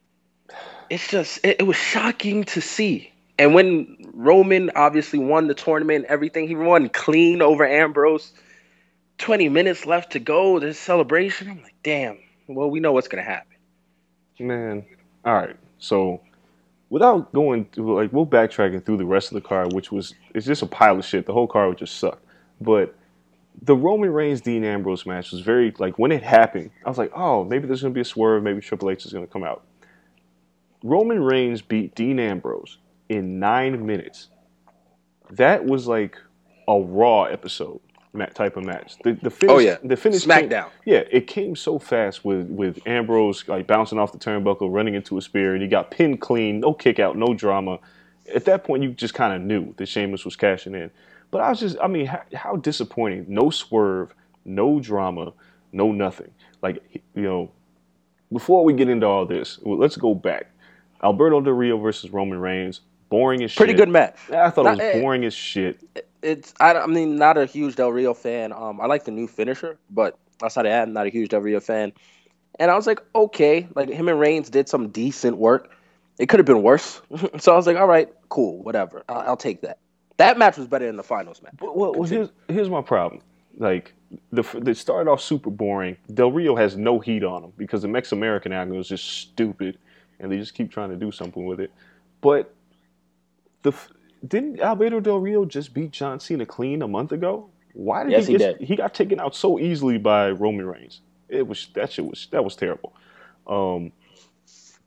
Speaker 3: It's just, it, it was shocking to see. And when Roman obviously won the tournament and everything, he won clean over Ambrose. twenty minutes left to go, this celebration. I'm like, damn, well, we know what's going to happen.
Speaker 4: Man, all right. So, without going through, like, we'll backtracking through the rest of the card, which was, it's just a pile of shit. The whole card would just suck. But the Roman Reigns Dean Ambrose match was very, like, when it happened, I was like, oh, maybe there's going to be a swerve. Maybe Triple H is going to come out. Roman Reigns beat Dean Ambrose in nine minutes. That was like a Raw episode type of match. The, the finish,
Speaker 3: oh yeah,
Speaker 4: the finish
Speaker 3: SmackDown.
Speaker 4: Came, yeah, it came so fast with with Ambrose like bouncing off the turnbuckle, running into a spear, and he got pinned clean, no kick out, no drama. At that point, you just kind of knew that Sheamus was cashing in. But I was just, I mean, how, how disappointing! No swerve, no drama, no nothing. Like, you know, before we get into all this, well, let's go back. Alberto Del Rio versus Roman Reigns. Boring as shit.
Speaker 3: Pretty good match.
Speaker 4: I thought
Speaker 3: not,
Speaker 4: it was boring it, as shit.
Speaker 3: It's I, I mean, not a huge Del Rio fan. Um, I like the new finisher, but outside of that, I'm not a huge Del Rio fan. And I was like, okay, like him and Reigns did some decent work. It could have been worse. So I was like, all right, cool, whatever. I'll, I'll take that. That match was better than the finals match.
Speaker 4: But, well, well here's here's my problem. Like the they started off super boring. Del Rio has no heat on him because the Mex American angle is just stupid, and they just keep trying to do something with it. But The didn't Alberto Del Rio just beat John Cena clean a month ago? Why did
Speaker 3: yes,
Speaker 4: he?
Speaker 3: He,
Speaker 4: get,
Speaker 3: did.
Speaker 4: he got taken out so easily by Roman Reigns. It was that shit was that was terrible. Um,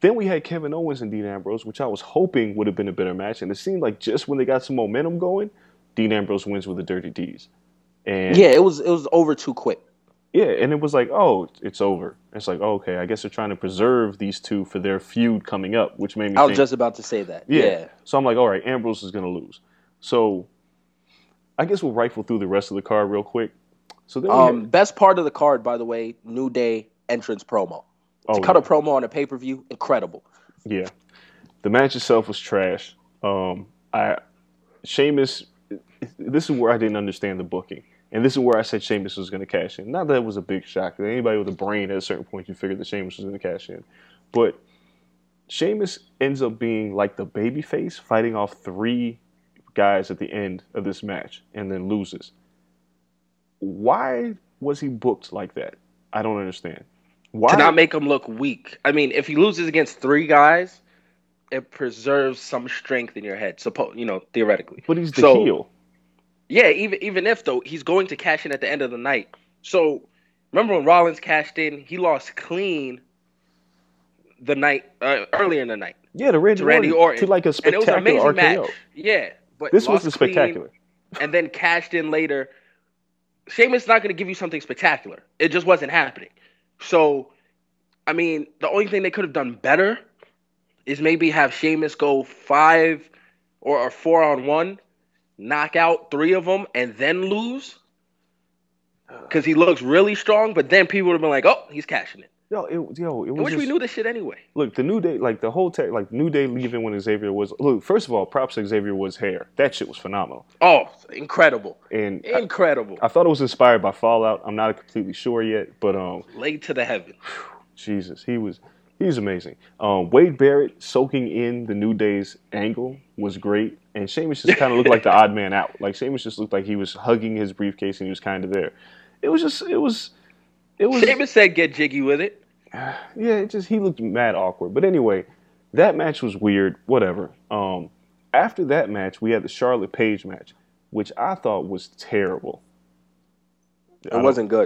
Speaker 4: Then we had Kevin Owens and Dean Ambrose, which I was hoping would have been a better match. And it seemed like just when they got some momentum going, Dean Ambrose wins with the Dirty D's. And
Speaker 3: yeah, it was it was over too quick.
Speaker 4: Yeah, and it was like, oh, it's over. It's like, oh, okay, I guess they're trying to preserve these two for their feud coming up, which made me
Speaker 3: I was
Speaker 4: think,
Speaker 3: just about to say that.
Speaker 4: yeah.
Speaker 3: yeah.
Speaker 4: So I'm like, all right, Ambrose is going to lose. So I guess we'll rifle through the rest of the card real quick. So then we
Speaker 3: Um,
Speaker 4: had-
Speaker 3: best part of the card, by the way, New Day entrance promo.
Speaker 4: oh,
Speaker 3: To cut
Speaker 4: yeah.
Speaker 3: a promo on a pay-per-view, incredible.
Speaker 4: Yeah, the match itself was trash. Um, I Sheamus. This is where I didn't understand the booking, and this is where I said Sheamus was going to cash in. Not that it was a big shock. Anybody with a brain at a certain point, you figured that Sheamus was going to cash in, but Sheamus ends up being like the babyface fighting off three guys at the end of this match, and then loses. Why was he booked like that? I don't understand. Why?
Speaker 3: To not make him look weak. I mean, if he loses against three guys, it preserves some strength in your head. Suppo- you know, theoretically.
Speaker 4: But he's the
Speaker 3: So,
Speaker 4: heel.
Speaker 3: Yeah, even even if though he's going to cash in at the end of the night. So remember when Rollins cashed in, he lost clean the night uh, earlier in the night
Speaker 4: Yeah, the Randy,
Speaker 3: to Randy
Speaker 4: Orton,
Speaker 3: Orton,
Speaker 4: to like a
Speaker 3: and it was an
Speaker 4: spectacular
Speaker 3: amazing
Speaker 4: R K O.
Speaker 3: match. Yeah, but
Speaker 4: This was
Speaker 3: lost
Speaker 4: the
Speaker 3: clean
Speaker 4: spectacular.
Speaker 3: and then cashed in later. Sheamus is not going to give you something spectacular. It just wasn't happening. So, I mean, the only thing they could have done better is maybe have Sheamus go five or a four on one, knock out three of them, and then lose. Because he looks really strong, but then people would have been like, "Oh, he's cashing it."
Speaker 4: Yo, it, yo, it
Speaker 3: I
Speaker 4: was
Speaker 3: wish
Speaker 4: just,
Speaker 3: we knew this shit anyway.
Speaker 4: look, the New Day, like the whole tech, like New Day leaving when Xavier was. Look, first of all, props to Xavier Woods' hair. That shit was phenomenal.
Speaker 3: Oh, incredible,
Speaker 4: And I,
Speaker 3: incredible,
Speaker 4: I thought it was inspired by Fallout. I'm not completely sure yet, but um,
Speaker 3: laid to the heaven.
Speaker 4: Jesus, he was he was amazing. Um, Wade Barrett soaking in the New Day's angle was great, and Sheamus just kind of looked like the odd man out. Like Sheamus just looked like he was hugging his briefcase and he was kind of there. It was just, it was, it was.
Speaker 3: Sheamus said, "Get jiggy with it."
Speaker 4: Yeah, it just he looked mad awkward. But anyway, that match was weird. Whatever. Um, after that match, we had the Charlotte Page match, which I thought was terrible.
Speaker 3: It wasn't good.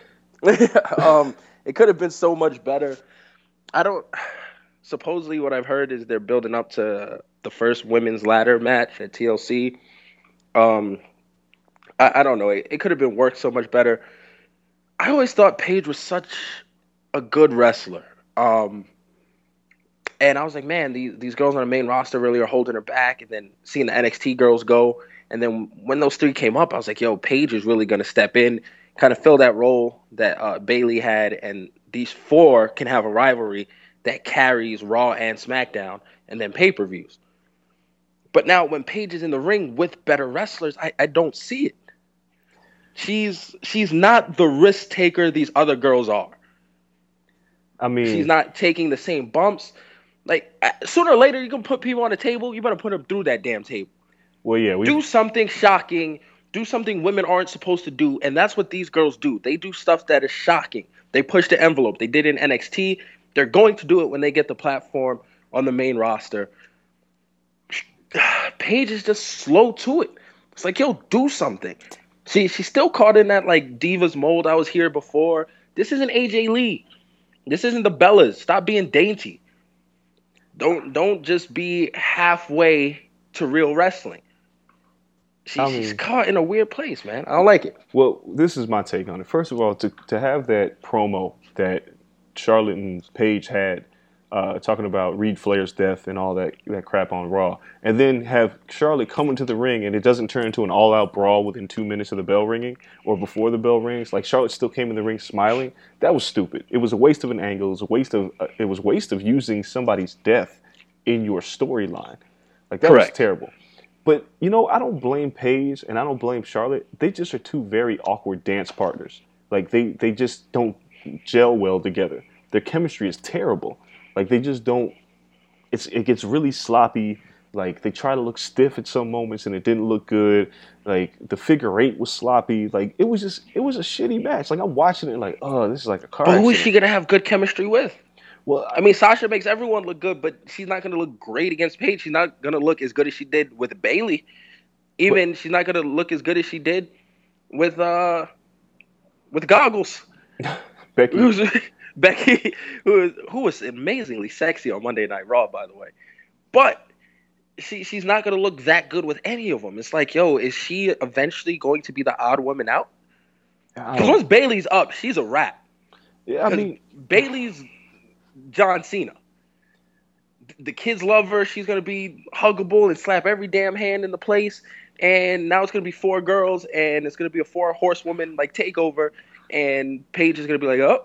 Speaker 3: um, it could have been so much better. I don't. Supposedly, what I've heard is they're building up to the first women's ladder match at T L C. Um, I, I don't know. It, it could have been worked so much better. I always thought Paige was such a good wrestler. Um, and I was like, man, these these girls on the main roster really are holding her back. And then seeing the N X T girls go, and then when those three came up, I was like, yo, Paige is really going to step in, kind of fill that role that uh, Bayley had, and these four can have a rivalry that carries Raw and SmackDown, and then pay-per-views. But now when Paige is in the ring with better wrestlers, I, I don't see it. She's she's not the risk taker these other girls are.
Speaker 4: I mean,
Speaker 3: She's not taking the same bumps. Like, sooner or later, you're going to put people on the table, you better put them through that damn table.
Speaker 4: Well, yeah, we
Speaker 3: Do something shocking. Do something women aren't supposed to do, and that's what these girls do. They do stuff that is shocking. They push the envelope. They did it in N X T. They're going to do it when they get the platform on the main roster. Paige is just slow to it. It's like, yo, do something. She she's still caught in that like divas mold. I was here before. This isn't A J Lee. This isn't the Bellas. Stop being dainty. Don't don't just be halfway to real wrestling. She,
Speaker 4: I mean-
Speaker 3: she's caught in a weird place, man. I don't like it.
Speaker 4: Well, this is my take on it. First of all, to to have that promo that Charlotte and Paige had, uh, talking about Reed Flair's death and all that that crap on Raw, and then have Charlotte come into the ring and it doesn't turn into an all-out brawl within two minutes of the bell ringing or before the bell rings. Like Charlotte still came in the ring smiling. That was stupid. It was a waste of an angle. It was a waste of uh, it was a waste of using somebody's death in your storyline. Like that
Speaker 3: Correct.
Speaker 4: was terrible. But, you know, I don't blame Paige and I don't blame Charlotte. They just are two very awkward dance partners. Like, they, they just don't gel well together. Their chemistry is terrible. Like, they just don't... It's It gets really sloppy. Like, they try to look stiff at some moments and it didn't look good. Like, the figure eight was sloppy. Like, it was just... It was a shitty match. Like, I'm watching it like, oh, this is like a car
Speaker 3: But who is
Speaker 4: accident.
Speaker 3: she going to have good chemistry with?
Speaker 4: Well,
Speaker 3: I mean, Sasha makes everyone look good, but she's not going to look great against Paige. She's not going to look as good as she did with Bayley. Even she's not going to look as good as she did with uh with Goggles.
Speaker 4: Becky...
Speaker 3: Becky, who was who was amazingly sexy on Monday Night Raw, by the way, but she she's not gonna look that good with any of them. It's like, yo, is she eventually going to be the odd woman out?
Speaker 4: I
Speaker 3: Because
Speaker 4: don't.
Speaker 3: once Bailey's up, she's a wrap.
Speaker 4: Yeah, I
Speaker 3: Because
Speaker 4: mean,
Speaker 3: Bailey's John Cena. The kids love her. She's gonna be huggable and slap every damn hand in the place. And now it's gonna be four girls, and it's gonna be a four horsewoman like takeover. And Paige is gonna be like, oh,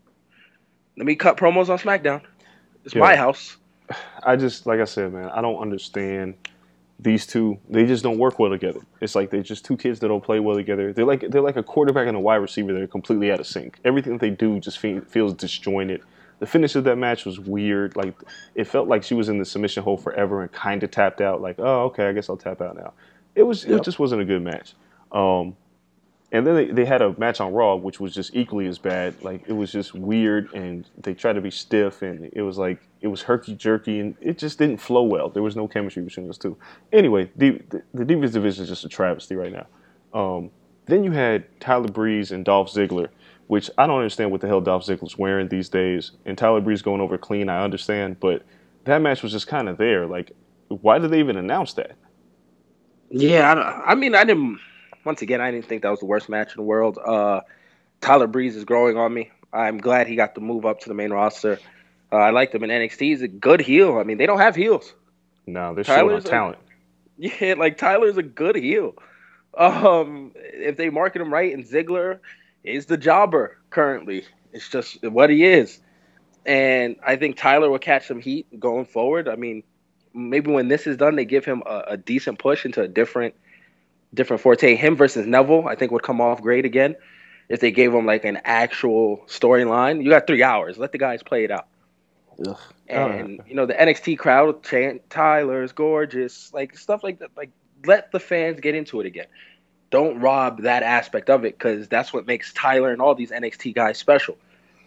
Speaker 3: let me cut promos on SmackDown. It's
Speaker 4: Yeah.
Speaker 3: my house.
Speaker 4: I just like I said, man, I don't understand these two. They just don't work well together. It's like they're just two kids that don't play well together. They're like they're like a quarterback and a wide receiver that are completely out of sync. Everything that they do just fe- feels disjointed. The finish of that match was weird. Like it felt like she was in the submission hold forever and kind of tapped out. Like, oh, okay, I guess I'll tap out now. It was it
Speaker 3: Yep.
Speaker 4: just wasn't a good match. Um, and then they, they had a match on Raw, which was just equally as bad. Like it was just weird, and they tried to be stiff, and it was like it was herky jerky, and it just didn't flow well. There was no chemistry between those two. Anyway, the the, the Divas division is just a travesty right now. Um, then you had Tyler Breeze and Dolph Ziggler, which I don't understand what the hell Dolph Ziggler's wearing these days. And Tyler Breeze going over clean, I understand, but that match was just kind of there. Like, why did they even announce that?
Speaker 3: Yeah, I, don't- I mean, I didn't. Once again, I didn't think that was the worst match in the world. Uh, Tyler Breeze is growing on me. I'm glad he got the move up to the main roster. Uh, I liked him in N X T. He's a good heel. I mean, they don't have heels.
Speaker 4: No, they're short on
Speaker 3: Tyler's a-
Speaker 4: talent.
Speaker 3: Yeah, like Tyler's a good heel. Um, if they market him right, and Ziggler is the jobber currently. It's just what he is, and I think Tyler will catch some heat going forward. I mean, maybe when this is done, they give him a, a decent push into a different, different forte. Him versus Neville, I think, would come off great again if they gave him like an actual storyline. You got three hours. Let the guys play it out.
Speaker 4: Ugh.
Speaker 3: And you know the N X T crowd chant Tyler's gorgeous, like stuff like that. Like let the fans get into it again. Don't rob that aspect of it because that's what makes Tyler and all these N X T guys special.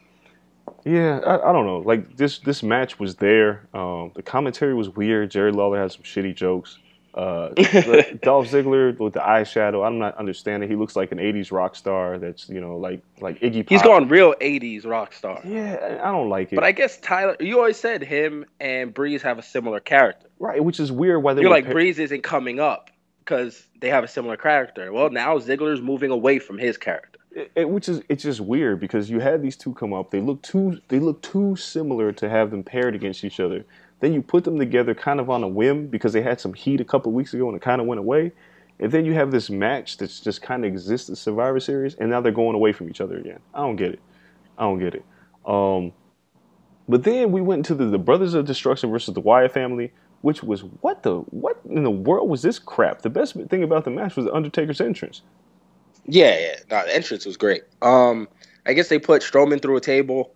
Speaker 4: Yeah, I, I don't know. Like this, this match was there. Um, the commentary was weird. Jerry Lawler had some shitty jokes. Uh, the- Dolph Ziggler with the eyeshadow. I'm not understanding. He looks like an eighties rock star. That's you know like like Iggy Pop.
Speaker 3: He's going real eighties rock star.
Speaker 4: Yeah, I don't like it.
Speaker 3: But I guess Tyler, you always said him and Breeze have a similar character.
Speaker 4: right, which is weird. Why they
Speaker 3: You're
Speaker 4: would
Speaker 3: like
Speaker 4: pair-
Speaker 3: Breeze isn't coming up because they have a similar character. Well, now Ziggler's moving away from his character.
Speaker 4: It, it- which is it's just weird because you had these two come up. They look too they look too similar to have them paired against each other. Then you put them together kind of on a whim because they had some heat a couple of weeks ago and it kind of went away. And then you have this match that's just kind of exists in Survivor Series, and now they're going away from each other again. I don't get it. I don't get it. Um, but then we went into the, the Brothers of Destruction versus the Wyatt family, which was what the what in the world was this crap? The best thing about the match was the Undertaker's entrance.
Speaker 3: Yeah, yeah. No, the entrance was great. Um, I guess they put Strowman through a table.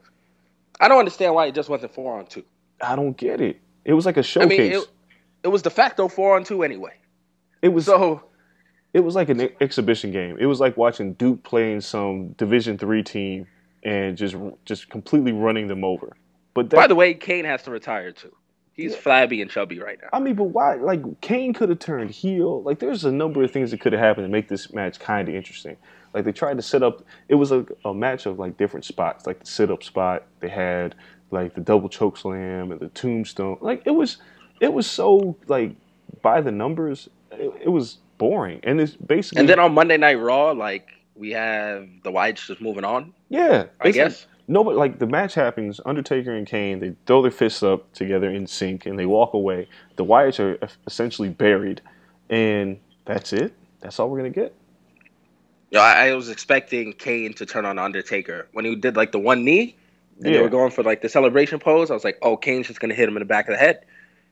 Speaker 3: I don't understand why it just wasn't four on two.
Speaker 4: I don't get it. It was like a
Speaker 3: I
Speaker 4: showcase.
Speaker 3: mean, it, it was de facto four on two anyway.
Speaker 4: it was
Speaker 3: So
Speaker 4: it was like an ex- exhibition game. It was like watching Duke playing some Division three team and just just completely running them over. But that,
Speaker 3: by the way, Kane has to retire too. He's
Speaker 4: Yeah.
Speaker 3: flabby and chubby right now.
Speaker 4: I mean, but why? Like, Kane could have turned heel. Like, there's a number of things that could have happened to make this match kind of interesting. Like, they tried to set up. It was a, a match of like different spots, like the sit-up spot. They had like the double choke slam and the tombstone. Like, it was, it was so like by the numbers. It, it was boring, and it's basically.
Speaker 3: And then on Monday Night Raw, like we have the Whites just moving on.
Speaker 4: yeah,
Speaker 3: I guess.
Speaker 4: No, but like the match happens, Undertaker and Kane, they throw their fists up together in sync and they walk away. The Wyatts are essentially buried, and that's it. That's all we're gonna get.
Speaker 3: Yeah, I, I was expecting Kane to turn on Undertaker when he did like the one knee, and
Speaker 4: Yeah.
Speaker 3: they were going for like the celebration pose. I was like, oh, Kane's just gonna hit him in the back of the head,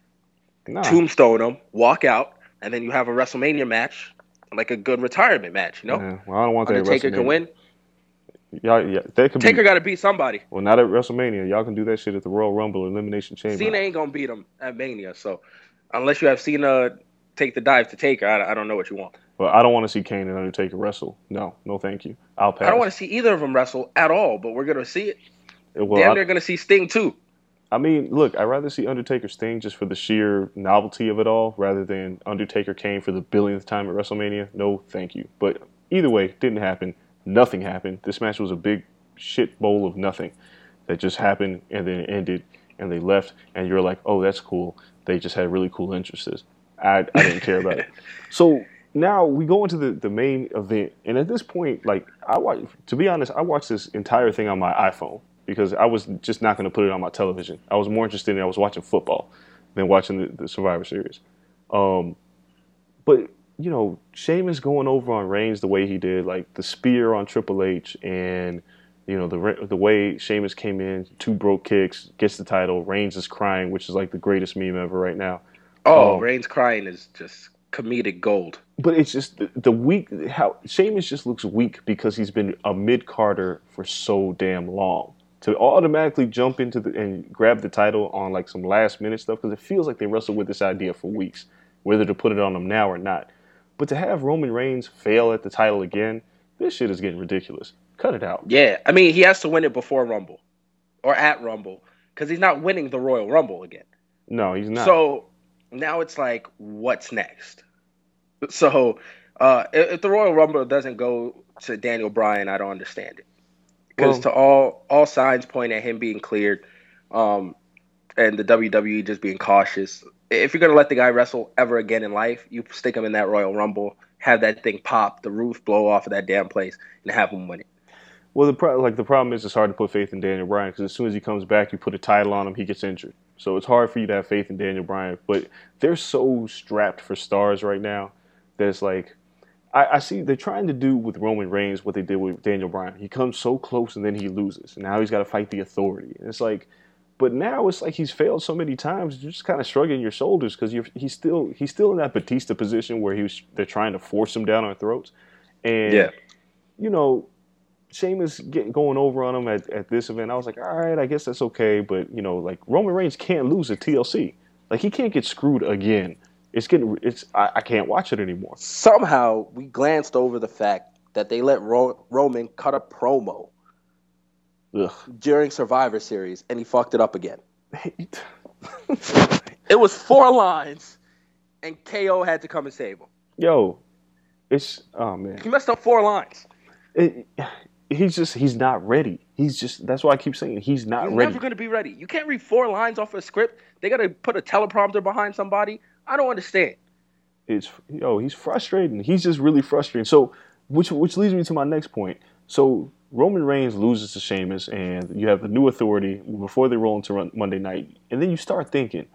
Speaker 4: Nah.
Speaker 3: tombstone him, walk out, and then you have a WrestleMania match, like a good retirement match. You know,
Speaker 4: Yeah, well, I don't want that. at
Speaker 3: Undertaker can
Speaker 4: WrestleMania.
Speaker 3: win.
Speaker 4: Y'all, yeah, that could
Speaker 3: Taker
Speaker 4: be.
Speaker 3: got to beat somebody.
Speaker 4: Well, not at WrestleMania. Y'all can do that shit at the Royal Rumble or Elimination Chamber.
Speaker 3: Cena ain't gonna beat him at Mania. So unless you have Cena take the dive to Taker, I, I don't know what you want.
Speaker 4: But I don't want to see Kane and Undertaker wrestle. No, no, thank you. I'll pass.
Speaker 3: I don't want to see either of them wrestle at all. But we're gonna see it.
Speaker 4: Well,
Speaker 3: Damn,
Speaker 4: I-
Speaker 3: they're gonna see Sting too.
Speaker 4: I mean, look, I'd rather see Undertaker Sting just for the sheer novelty of it all rather than Undertaker Kane for the billionth time at WrestleMania. No, thank you. But either way, didn't happen. Nothing happened. This match was a big shit bowl of nothing. that just happened and then it ended and they left and you're like, oh, that's cool. They just had really cool interests. I, I didn't care about it. So now we go into the, the main event. And at this point, like, I watch, to be honest, I watched this entire thing on my iPhone because I was just not going to put it on my television. I was more interested in I was watching football than watching the, the Survivor Series. Um, but, you know, Sheamus going over on Reigns the way he did, like the spear on Triple H and, you know, the the way Sheamus came in, two broke kicks, gets the title, Reigns is crying, which is like the greatest meme ever right now.
Speaker 3: Oh,
Speaker 4: um,
Speaker 3: Reigns crying is just comedic gold.
Speaker 4: But it's just the, the weak, how Sheamus just looks weak because he's been a mid-carder for so damn long. To automatically jump into the and grab the title on like some last minute stuff, because it feels like they wrestled with this idea for weeks, whether to put it on him now or not. But to have Roman Reigns fail at the title again, this shit is getting ridiculous. Cut it out.
Speaker 3: Yeah, I mean, he has to win it before Rumble or at Rumble because he's not winning the Royal Rumble again.
Speaker 4: No, he's not.
Speaker 3: So now it's like, what's next? So uh, if, if the Royal Rumble doesn't go to Daniel Bryan, I don't understand it. Because
Speaker 4: Well-
Speaker 3: to all all signs point at him being cleared, um, and the W W E just being cautious. If you're gonna let the guy wrestle ever again in life, you stick him in that Royal Rumble, have that thing pop, the roof blow off of that damn place, and have him win it.
Speaker 4: Well, the pro- like the problem is it's hard to put faith in Daniel Bryan because as soon as he comes back, you put a title on him, he gets injured. So it's hard for you to have faith in Daniel Bryan. But they're so strapped for stars right now that it's like, I, I see they're trying to do with Roman Reigns what they did with Daniel Bryan. He comes so close and then he loses. And now he's got to fight the Authority. And it's like, but now it's like he's failed so many times. You're just kind of shrugging your shoulders because you're he's still he's still in that Batista position where he was they're trying to force him down our throats. And
Speaker 3: Yeah.
Speaker 4: you know, Sheamus getting going over on him at, at this event, I was like, all right, I guess that's okay. But, you know, like Roman Reigns can't lose at T L C. Like he can't get screwed again. It's getting, it's, I, I can't watch it anymore.
Speaker 3: Somehow we glanced over the fact that they let Ro- Roman cut a promo
Speaker 4: Ugh.
Speaker 3: during Survivor Series, and he fucked it up again. It was four lines, and K O had to come and save him.
Speaker 4: Yo, it's, oh man.
Speaker 3: He messed up four lines.
Speaker 4: It, he's just, he's not ready. He's just, that's why I keep saying he's not
Speaker 3: He's
Speaker 4: ready.
Speaker 3: never going to be ready. You can't read four lines off a script. They got to put a teleprompter behind somebody. I don't understand.
Speaker 4: It's, yo, he's frustrating. He's just really frustrating. So, which which leads me to my next point. So, Roman Reigns loses to Sheamus, and you have the New Authority before they roll into Monday night. And then you start thinking,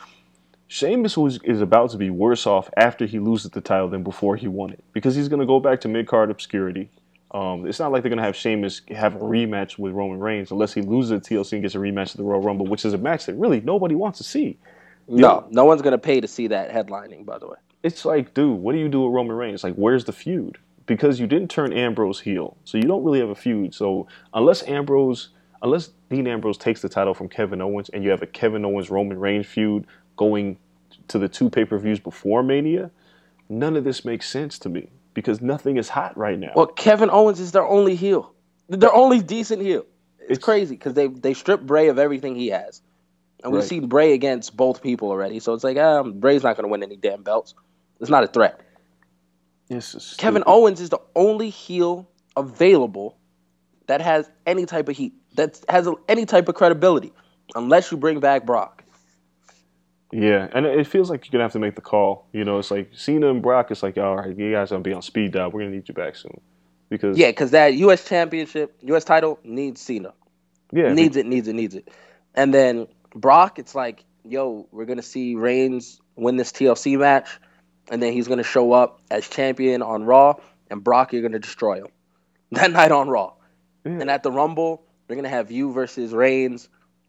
Speaker 4: Sheamus was, is about to be worse off after he loses the title than before he won it. Because he's going to go back to mid-card obscurity. Um, it's not like they're going to have Sheamus have a rematch with Roman Reigns unless he loses at T L C and gets a rematch at the Royal Rumble, which is a match that really nobody wants to see.
Speaker 3: No, no one's going to pay to see that headlining, by the way.
Speaker 4: It's like, dude, what do you do with Roman Reigns? Like, where's the feud? Because you didn't turn Ambrose heel, so you don't really have a feud. So unless Ambrose, unless Dean Ambrose takes the title from Kevin Owens, and you have a Kevin Owens Roman Reigns feud going to the two pay-per-views before Mania, none of this makes sense to me because nothing is hot right now.
Speaker 3: Well, Kevin Owens is their only heel. Their only decent heel. It's,
Speaker 4: It's-
Speaker 3: crazy because they they stripped Bray of everything he has. And we've
Speaker 4: Right.
Speaker 3: seen Bray against both people already. So it's like, um, Bray's not going to win any damn belts. It's not a threat.
Speaker 4: This is
Speaker 3: Kevin
Speaker 4: stupid.
Speaker 3: Owens is the only heel available that has any type of heat, that has any type of credibility, unless you bring back Brock.
Speaker 4: Yeah, and it feels like you're gonna have to make the call. You know, it's like Cena and Brock. It's like, all right, you guys gonna be on speed dial. We're gonna need you back soon because
Speaker 3: Yeah, because that U S championship, U S title needs Cena.
Speaker 4: yeah,
Speaker 3: needs it, needs it, needs it. And then Brock, it's like, yo, we're going to see Reigns win this T L C match, and then he's going to show up as champion on Raw, and Brock, you're going to destroy him that night on Raw.
Speaker 4: yeah.
Speaker 3: And at the Rumble, they're going to have you versus Reigns,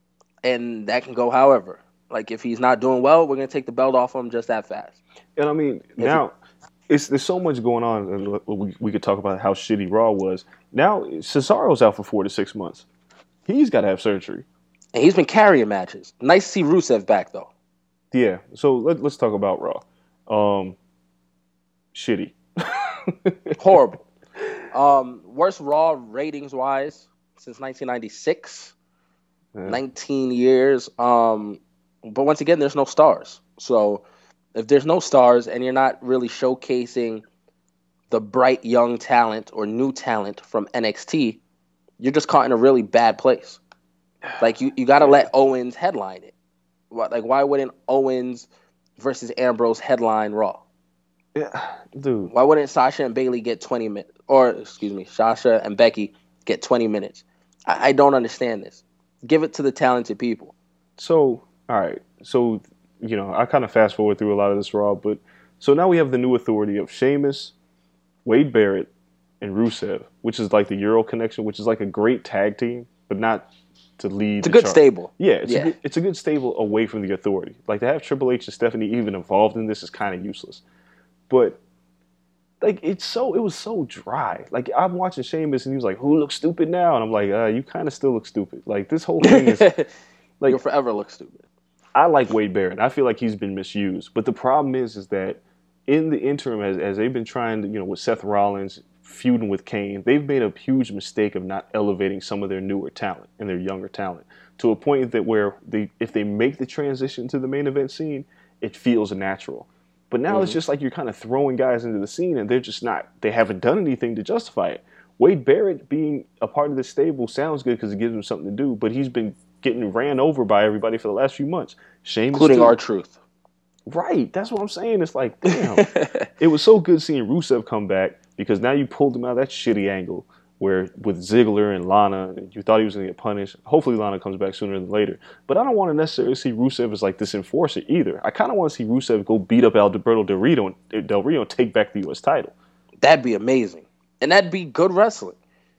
Speaker 3: and that can go however. Like, if he's not doing well, we're going to take the belt off him just that fast.
Speaker 4: And I mean, now it's there's so much going on. And we we could talk about how shitty Raw was. Now Cesaro's out for four to six months. He's got to have surgery.
Speaker 3: And he's been carrying matches. Nice to see Rusev back, though.
Speaker 4: Yeah. So let, let's talk about Raw. Um, shitty.
Speaker 3: Horrible. Um, worst Raw ratings-wise since nineteen ninety-six.
Speaker 4: Yeah.
Speaker 3: nineteen years. Um, but once again, there's no stars. So if there's no stars and you're not really showcasing the bright young talent or new talent from N X T, you're just caught in a really bad place. Like you, you got to let Owens headline it. Like why wouldn't Owens versus Ambrose headline Raw?
Speaker 4: Yeah, dude.
Speaker 3: Why wouldn't Sasha and Bailey get twenty minutes? Or excuse me, Sasha and Becky get twenty minutes? I, I don't understand this. Give it to the talented people.
Speaker 4: So, all right. So, you know, I kind of fast forward through a lot of this Raw, but so now we have the new authority of Sheamus, Wade Barrett, and Rusev, which is like the Euro connection, which is like a great tag team, but not to lead.
Speaker 3: It's a good
Speaker 4: chart.
Speaker 3: stable.
Speaker 4: Yeah, it's,
Speaker 3: yeah.
Speaker 4: A good, it's a good stable away from the authority. Like to have Triple H and Stephanie even involved in this is kind of useless. But like it's so it was so dry. Like I'm watching Sheamus and he was like, "Who looks stupid now?" And I'm like, uh, "You kind of still look stupid." Like this whole thing is like
Speaker 3: you'll forever look stupid.
Speaker 4: I like Wade Barrett. I feel like he's been misused. But the problem is, is that in the interim, as as they've been trying to, you know, with Seth Rollins feuding with Kane, they've made a huge mistake of not elevating some of their newer talent and their younger talent to a point that where they, if they make the transition to the main event scene, it feels natural. But now mm-hmm. it's just like you're kind of throwing guys into the scene and they're just not, they haven't done anything to justify it. Wade Barrett being a part of the stable sounds good because it gives him something to do, but he's been getting ran over by everybody for the last few months. Sheamus
Speaker 3: including
Speaker 4: too.
Speaker 3: R-Truth.
Speaker 4: Right, that's what I'm saying. It's like, damn. It was so good seeing Rusev come back because now you pulled him out of that shitty angle where with Ziggler and Lana, and you thought he was going to get punished. Hopefully Lana comes back sooner than later. But I don't want to necessarily see Rusev as like this enforcer either. I kind of want to see Rusev go beat up Alberto Del Rio and, Del Rio and take back the U S title.
Speaker 3: That'd be amazing. And that'd be good wrestling.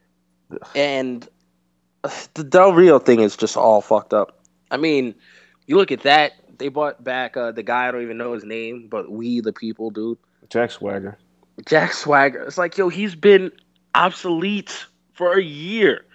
Speaker 3: And the Del Rio thing is just all fucked up. I mean, you look at that. They brought back uh, the guy, I don't even know his name, but We the People, dude.
Speaker 4: Jack Swagger.
Speaker 3: Jack Swagger. It's like, yo, he's been obsolete for a year.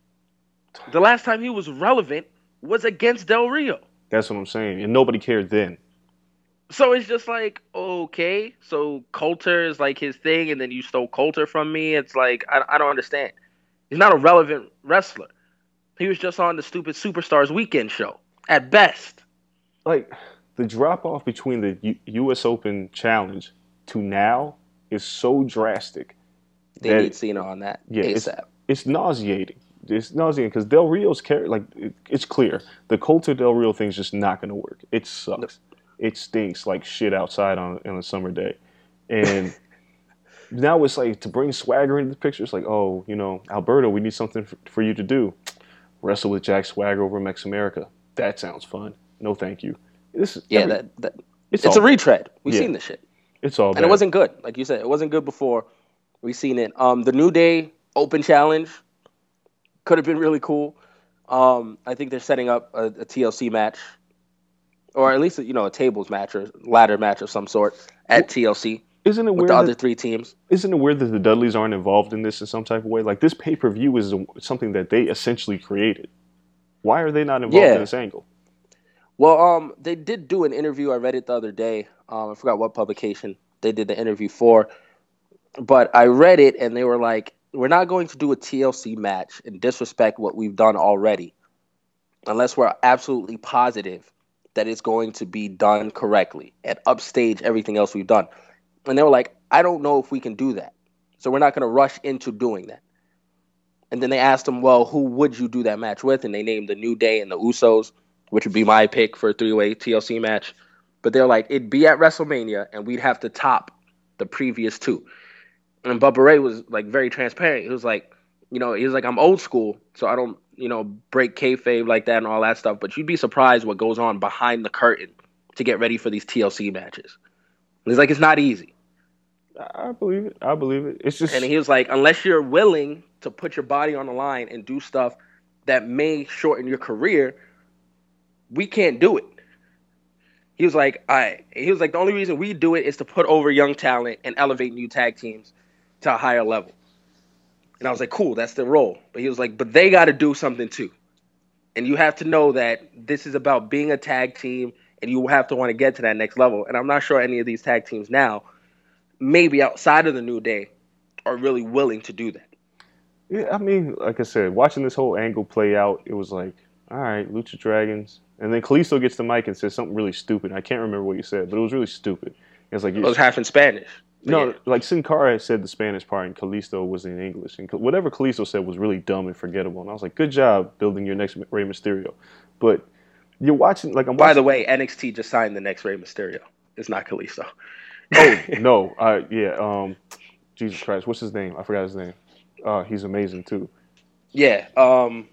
Speaker 3: The last time he was relevant was against Del Rio.
Speaker 4: That's what I'm saying. And nobody cared then.
Speaker 3: So it's just like, okay, so Coulter is like his thing, and then you stole Coulter from me. It's like, I, I don't understand. He's not a relevant wrestler. He was just on the stupid Superstars Weekend show, at best.
Speaker 4: Like, the drop-off between the U- U.S. Open Challenge to now is so drastic.
Speaker 3: They need Cena on that
Speaker 4: yeah,
Speaker 3: ASAP.
Speaker 4: It's, it's nauseating. It's nauseating because Del Rio's character, like, it, it's clear. The Coulter Del Rio thing's just not going to work. It sucks. No. It stinks like shit outside on, on a summer day. And now it's like, to bring Swagger into the picture, it's like, oh, you know, Alberto, we need something for, for you to do. Wrestle with Jack Swagger over Mex America. That sounds fun. No, thank you. This is
Speaker 3: yeah,
Speaker 4: every,
Speaker 3: that, that
Speaker 4: it's,
Speaker 3: it's a retread. We've
Speaker 4: yeah,
Speaker 3: seen this shit.
Speaker 4: It's all bad.
Speaker 3: And it wasn't good. Like you said, it wasn't good before. We've seen it. Um, the New Day Open Challenge could have been really cool. Um, I think they're setting up a, a T L C match, or at least you know a tables match or ladder match of some sort at well, T L C.
Speaker 4: Isn't it
Speaker 3: with
Speaker 4: weird
Speaker 3: the
Speaker 4: that,
Speaker 3: other three teams?
Speaker 4: Isn't it weird that the Dudleys aren't involved in this in some type of way? Like this pay per view is a, something that they essentially created. Why are they not involved
Speaker 3: yeah.
Speaker 4: in this angle?
Speaker 3: Well, um, they did do an interview. I read it the other day. Um, I forgot what publication they did the interview for, but I read it and they were like, "We're not going to do a T L C match and disrespect what we've done already, unless we're absolutely positive that it's going to be done correctly and upstage everything else we've done." And they were like, "I don't know if we can do that, so we're not going to rush into doing that." And then they asked him, "Well, who would you do that match with?" And they named the New Day and the Usos, which would be my pick for a three-way T L C match. But they're like, it'd be at WrestleMania, and we'd have to top the previous two. And Bubba Ray was, like, very transparent. He was like, you know, he was like, I'm old school, so I don't, you know, break kayfabe like that and all that stuff. But you'd be surprised what goes on behind the curtain to get ready for these T L C matches. And he's like, it's not easy.
Speaker 4: I believe it. I believe it. It's just...
Speaker 3: And he was like, unless you're willing to put your body on the line and do stuff that may shorten your career, we can't do it. He was like, all right. He was like, the only reason we do it is to put over young talent and elevate new tag teams to a higher level. And I was like, cool, that's the role. But he was like, but they got to do something too. And you have to know that this is about being a tag team, and you have to want to get to that next level. And I'm not sure any of these tag teams now, maybe outside of the New Day, are really willing to do that.
Speaker 4: Yeah, I mean, like I said, watching this whole angle play out, it was like, all right, Lucha Dragons. And then Kalisto gets the mic and says something really stupid. I can't remember what he said, but it was really stupid. It's like
Speaker 3: it was half in Spanish. But yeah.
Speaker 4: No, like Sin Cara said the Spanish part and Kalisto was in English. And whatever Kalisto said was really dumb and forgettable. And I was like, good job building your next Rey Mysterio. But you're watching, like I'm watching.
Speaker 3: By the way, N X T just signed the next Rey Mysterio. It's not Kalisto.
Speaker 4: Oh, no. Uh, yeah. Um, Jesus Christ. What's his name? I forgot his name. Uh, he's amazing, too.
Speaker 3: Yeah. Um,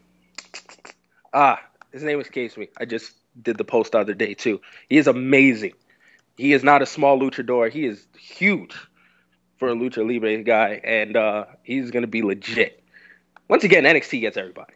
Speaker 3: ah, his name escapes me. I just did the post the other day, too. He is amazing. He is not a small luchador. He is huge for a lucha libre guy, and uh, he's going to be legit. Once again, N X T gets everybody.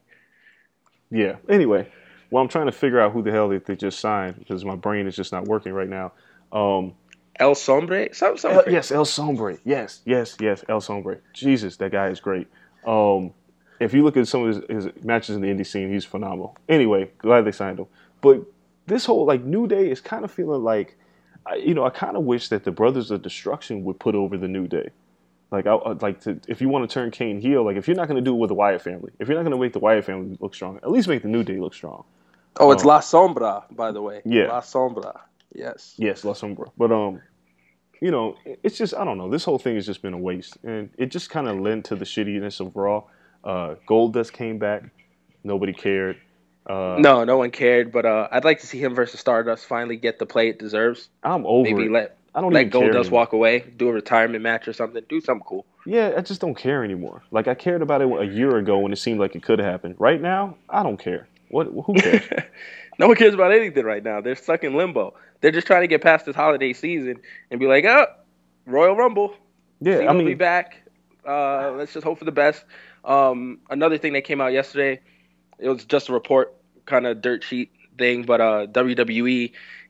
Speaker 4: Yeah. Anyway, well, I'm trying to figure out who the hell they, they just signed because my brain is just not working right now. Um,
Speaker 3: El Sombre? Some, some
Speaker 4: El, yes, El Sombre. Yes, yes, yes, El Sombre. Jesus, that guy is great. Um, if you look at some of his, his matches in the indie scene, he's phenomenal. Anyway, glad they signed him. But this whole, like, New Day is kind of feeling like, I, you know, I kind of wish that the Brothers of Destruction would put over the New Day. Like, I, I'd like to, if you want to turn Kane heel, like, if you're not going to do it with the Wyatt family, if you're not going to make the Wyatt family look strong, at least make the New Day look strong.
Speaker 3: Oh, it's
Speaker 4: um,
Speaker 3: La Sombra, by the way.
Speaker 4: Yeah.
Speaker 3: La Sombra. Yes.
Speaker 4: Yes, La Sombra. But, um, you know, it's just, I don't know. This whole thing has just been a waste. And it just kind of lent to the shittiness of Raw. Uh, Goldust came back. Nobody cared. Uh,
Speaker 3: no, no one cared. But uh, I'd like to see him versus Stardust finally get the play it deserves.
Speaker 4: I'm over
Speaker 3: Maybe
Speaker 4: it.
Speaker 3: let
Speaker 4: I don't
Speaker 3: let
Speaker 4: even care
Speaker 3: Goldust
Speaker 4: anymore.
Speaker 3: walk away, do a retirement match or something, do something cool.
Speaker 4: Yeah, I just don't care anymore. Like, I cared about it a year ago when it seemed like it could have happened. Right now, I don't care. What? Who cares?
Speaker 3: No one cares about anything right now. They're stuck in limbo. They're just trying to get past this holiday season and be like, oh, Royal Rumble.
Speaker 4: Yeah,
Speaker 3: Cena's
Speaker 4: I mean,
Speaker 3: be back. Uh, let's just hope for the best. Um, another thing that came out yesterday, it was just a report, kind of dirt sheet thing, but uh, W W E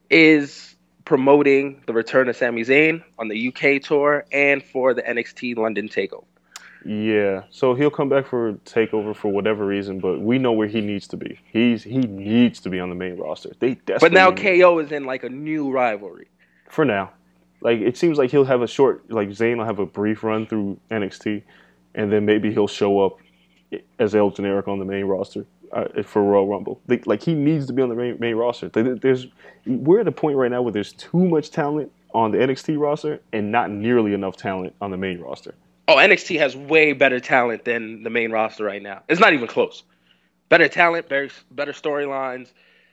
Speaker 3: is promoting the return of Sami Zayn on the U K tour and for the N X T London Takeover.
Speaker 4: yeah. So he'll come back for Takeover for whatever reason, but we know where he needs to be. He's he needs to be on the main roster. They desperately
Speaker 3: But now
Speaker 4: need-
Speaker 3: K O is in like a new rivalry.
Speaker 4: for now. Like, it seems like he'll have a short, like Zayn will have a brief run through N X T, and then maybe he'll show up as El Generic on the main roster uh, for Royal Rumble. They, like, he needs to be on the main, main roster. There's, we're at a point right now where there's too much talent on the N X T roster and not nearly enough talent on the main roster.
Speaker 3: Oh, N X T has way better talent than the main roster right now. It's not even close. Better talent, better, better storylines.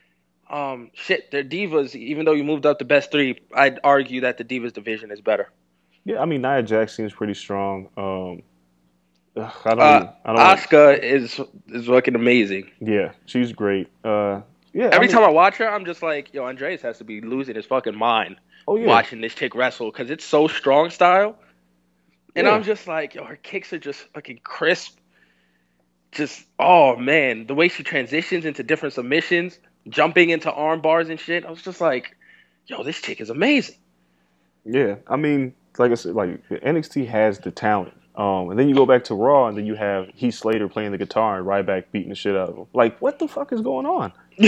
Speaker 3: Um, shit, their divas, even though you moved up to best three, I'd argue that the divas division is better.
Speaker 4: Yeah, I mean, Nia Jax seems pretty strong. Um, ugh, I don't.
Speaker 3: Uh,
Speaker 4: even, I don't.
Speaker 3: Asuka is is looking amazing.
Speaker 4: Yeah, she's great. Uh, yeah.
Speaker 3: Every
Speaker 4: I mean,
Speaker 3: time I watch her, I'm just like, yo, Andreas has to be losing his fucking mind
Speaker 4: oh yeah,
Speaker 3: watching this chick wrestle because it's so strong style. And
Speaker 4: Yeah.
Speaker 3: I'm just like, yo, her kicks are just fucking crisp. Just, oh man, the way she transitions into different submissions, jumping into arm bars and shit. I was just like, yo, this chick is amazing.
Speaker 4: yeah. I mean, like I said, like N X T has the talent. Um, and then you go back to Raw, and then you have Heath Slater playing the guitar and Ryback beating the shit out of him. Like, what the fuck is going on?
Speaker 3: Yo,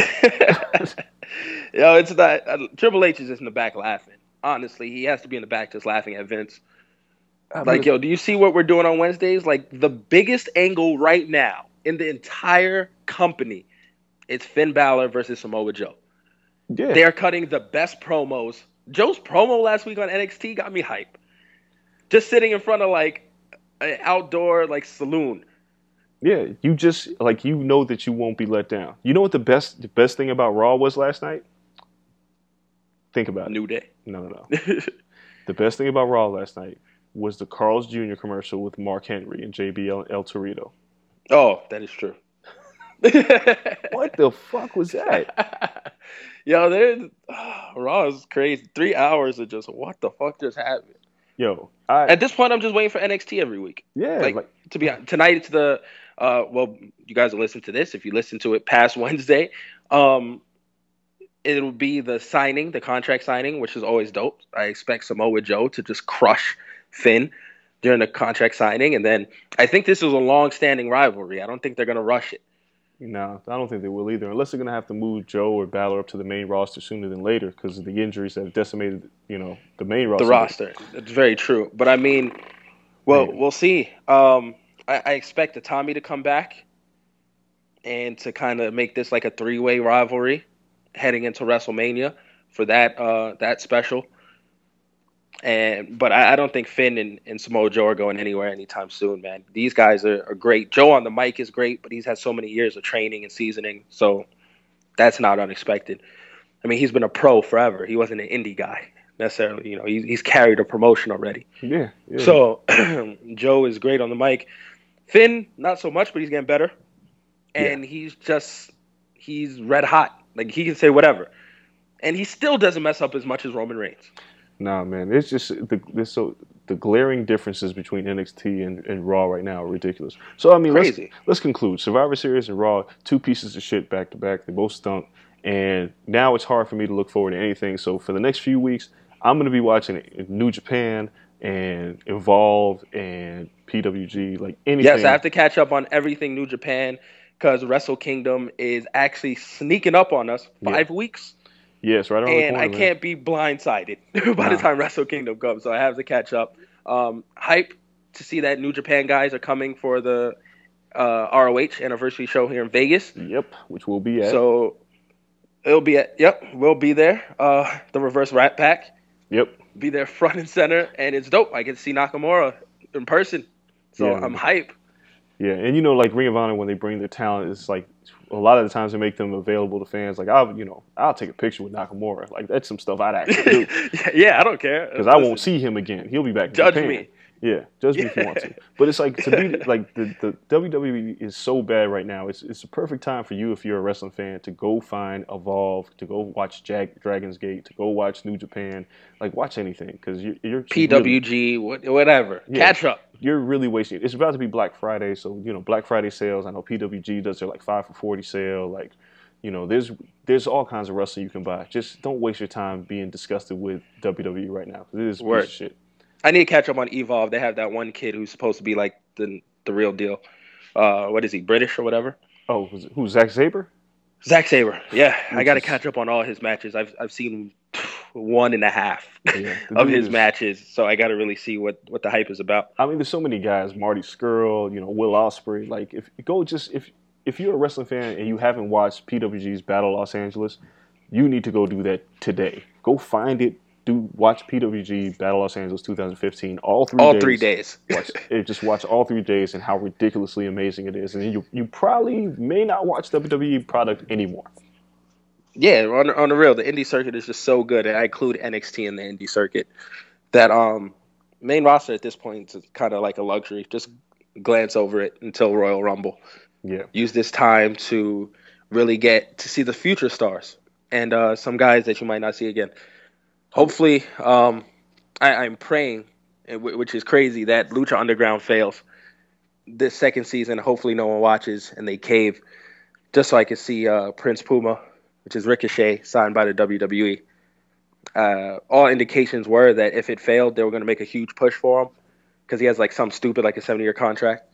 Speaker 3: it's not uh, Triple H is just in the back laughing. Honestly, he has to be in the back just laughing at Vince.
Speaker 4: I mean,
Speaker 3: Like, yo, do you see what we're doing on Wednesdays? Like, the biggest angle right now in the entire company, it's Finn Balor versus Samoa Joe.
Speaker 4: yeah,
Speaker 3: They are cutting the best promos. Joe's promo last week on N X T got me hype. Just sitting in front of like an outdoor like saloon.
Speaker 4: yeah. You just like you know that you won't be let down. You know what the best the best thing about Raw was last night? Think about it.
Speaker 3: New Day.
Speaker 4: No, no, no. The best thing about Raw last night was the Carl's Junior commercial with Mark Henry and J B L El Torito.
Speaker 3: Oh, that is true.
Speaker 4: What the fuck was that?
Speaker 3: Yo, there's oh, Raw is crazy. Three hours of just what the fuck just happened.
Speaker 4: Yo, I
Speaker 3: At this point, I'm just waiting for N X T every week.
Speaker 4: yeah,
Speaker 3: Like,
Speaker 4: like,
Speaker 3: to be honest, tonight it's the uh well, you guys will listen to this if you listen to it past Wednesday. Um it'll be the signing, the contract signing, which is always dope. I expect Samoa Joe to just crush Finn during the contract signing, and then I think this is a long-standing rivalry. I don't think they're gonna rush it.
Speaker 4: no, I don't think they will either. Unless they're gonna have to move Joe or Balor up to the main roster sooner than later because of the injuries that have decimated, you know, the main roster.
Speaker 3: The roster. It's very true. But I mean, well,
Speaker 4: Man.
Speaker 3: we'll see. Um, I, I expect the Tommy to come back and to kind of make this like a three-way rivalry heading into WrestleMania for that uh, that special. And but I, I don't think Finn and, and Samoa Joe are going anywhere anytime soon, man. These guys are, are great. Joe on the mic is great, but he's had so many years of training and seasoning, so that's not unexpected. I mean, he's been a pro forever. He wasn't an indie guy necessarily. You know, he's he's carried a promotion already.
Speaker 4: Yeah. yeah.
Speaker 3: So Joe is great on the mic. Finn, not so much, but he's getting better. And yeah. he's just he's red hot. Like he can say whatever, and he still doesn't mess up as much as Roman Reigns.
Speaker 4: Nah, man, it's just the this so the glaring differences between N X T and, and Raw right now are ridiculous. So I mean, Crazy. let's let's conclude. Survivor Series and Raw, two pieces of shit back to back. They both stunk, and now it's hard for me to look forward to anything. So for the next few weeks, I'm going to be watching New Japan and Evolve and P W G, like anything.
Speaker 3: Yes, I have to catch up on everything New Japan because Wrestle Kingdom is actually sneaking up on us. Five yeah. weeks.
Speaker 4: Yes, right around
Speaker 3: and
Speaker 4: the corner,
Speaker 3: I
Speaker 4: man.
Speaker 3: can't be blindsided by nah. the time Wrestle Kingdom comes, so I have to catch up. Um, hype to see that New Japan guys are coming for the uh, R O H anniversary show here in Vegas.
Speaker 4: Yep, which we'll be at.
Speaker 3: So it'll be at. Yep, we'll be there. Uh, the Reverse Rat Pack.
Speaker 4: Yep.
Speaker 3: Be there front and center, and it's dope. I get to see Nakamura in person, so yeah, I'm hype.
Speaker 4: Yeah, and you know, like Ring of Honor, when they bring their talent, it's like a lot of the times they make them available to fans. Like I'll, you know, I'll take a picture with Nakamura. Like that's some stuff I'd actually do.
Speaker 3: yeah, I don't care
Speaker 4: because I won't see him again. He'll be back. In
Speaker 3: Judge
Speaker 4: Japan.
Speaker 3: me.
Speaker 4: Yeah, judge me if you want to. But it's like to be like the, the W W E is so bad right now. It's it's a perfect time for you if you're a wrestling fan to go find Evolve, to go watch Jack Dragon's Gate, to go watch New Japan, like watch anything because you're, you're
Speaker 3: P W G, really, whatever. Yeah, catch up.
Speaker 4: You're really wasting it. It's about to be Black Friday, so you know Black Friday sales. I know P W G does their like five for forty sale. Like, you know, there's there's all kinds of wrestling you can buy. Just don't waste your time being disgusted with W W E right now because it is a piece of shit.
Speaker 3: I need to catch up on Evolve. They have that one kid who's supposed to be like the the real deal. Uh, what is he, British or whatever?
Speaker 4: Oh, who's, who's Zack Sabre?
Speaker 3: Zack Sabre. Yeah, Which I got to is... catch up on all his matches. I've I've seen one and a half yeah, of his is... matches, so I got to really see what, what the hype is about.
Speaker 4: I mean, there's so many guys: Marty Scurll, you know, Will Ospreay. Like, if go just if if you're a wrestling fan and you haven't watched P W G's Battle Los Angeles, you need to go do that today. Go find it. Do watch P W G Battle Los Angeles twenty fifteen all three
Speaker 3: all
Speaker 4: days.
Speaker 3: three days.
Speaker 4: watch, just watch all three days and how ridiculously amazing it is, and you you probably may not watch W W E product anymore.
Speaker 3: Yeah, on on the real, the indie circuit is just so good, and I include N X T in the indie circuit. That um main roster at this point is kind of like a luxury. Just glance over it until Royal Rumble.
Speaker 4: Yeah,
Speaker 3: use this time to really get to see the future stars and uh, some guys that you might not see again. Hopefully, um, I, I'm praying, which is crazy, that Lucha Underground fails this second season. Hopefully no one watches and they cave just so I can see uh, Prince Puma, which is Ricochet, signed by the W W E. Uh, all indications were that if it failed, they were going to make a huge push for him because he has like some stupid, like a seventy-year contract.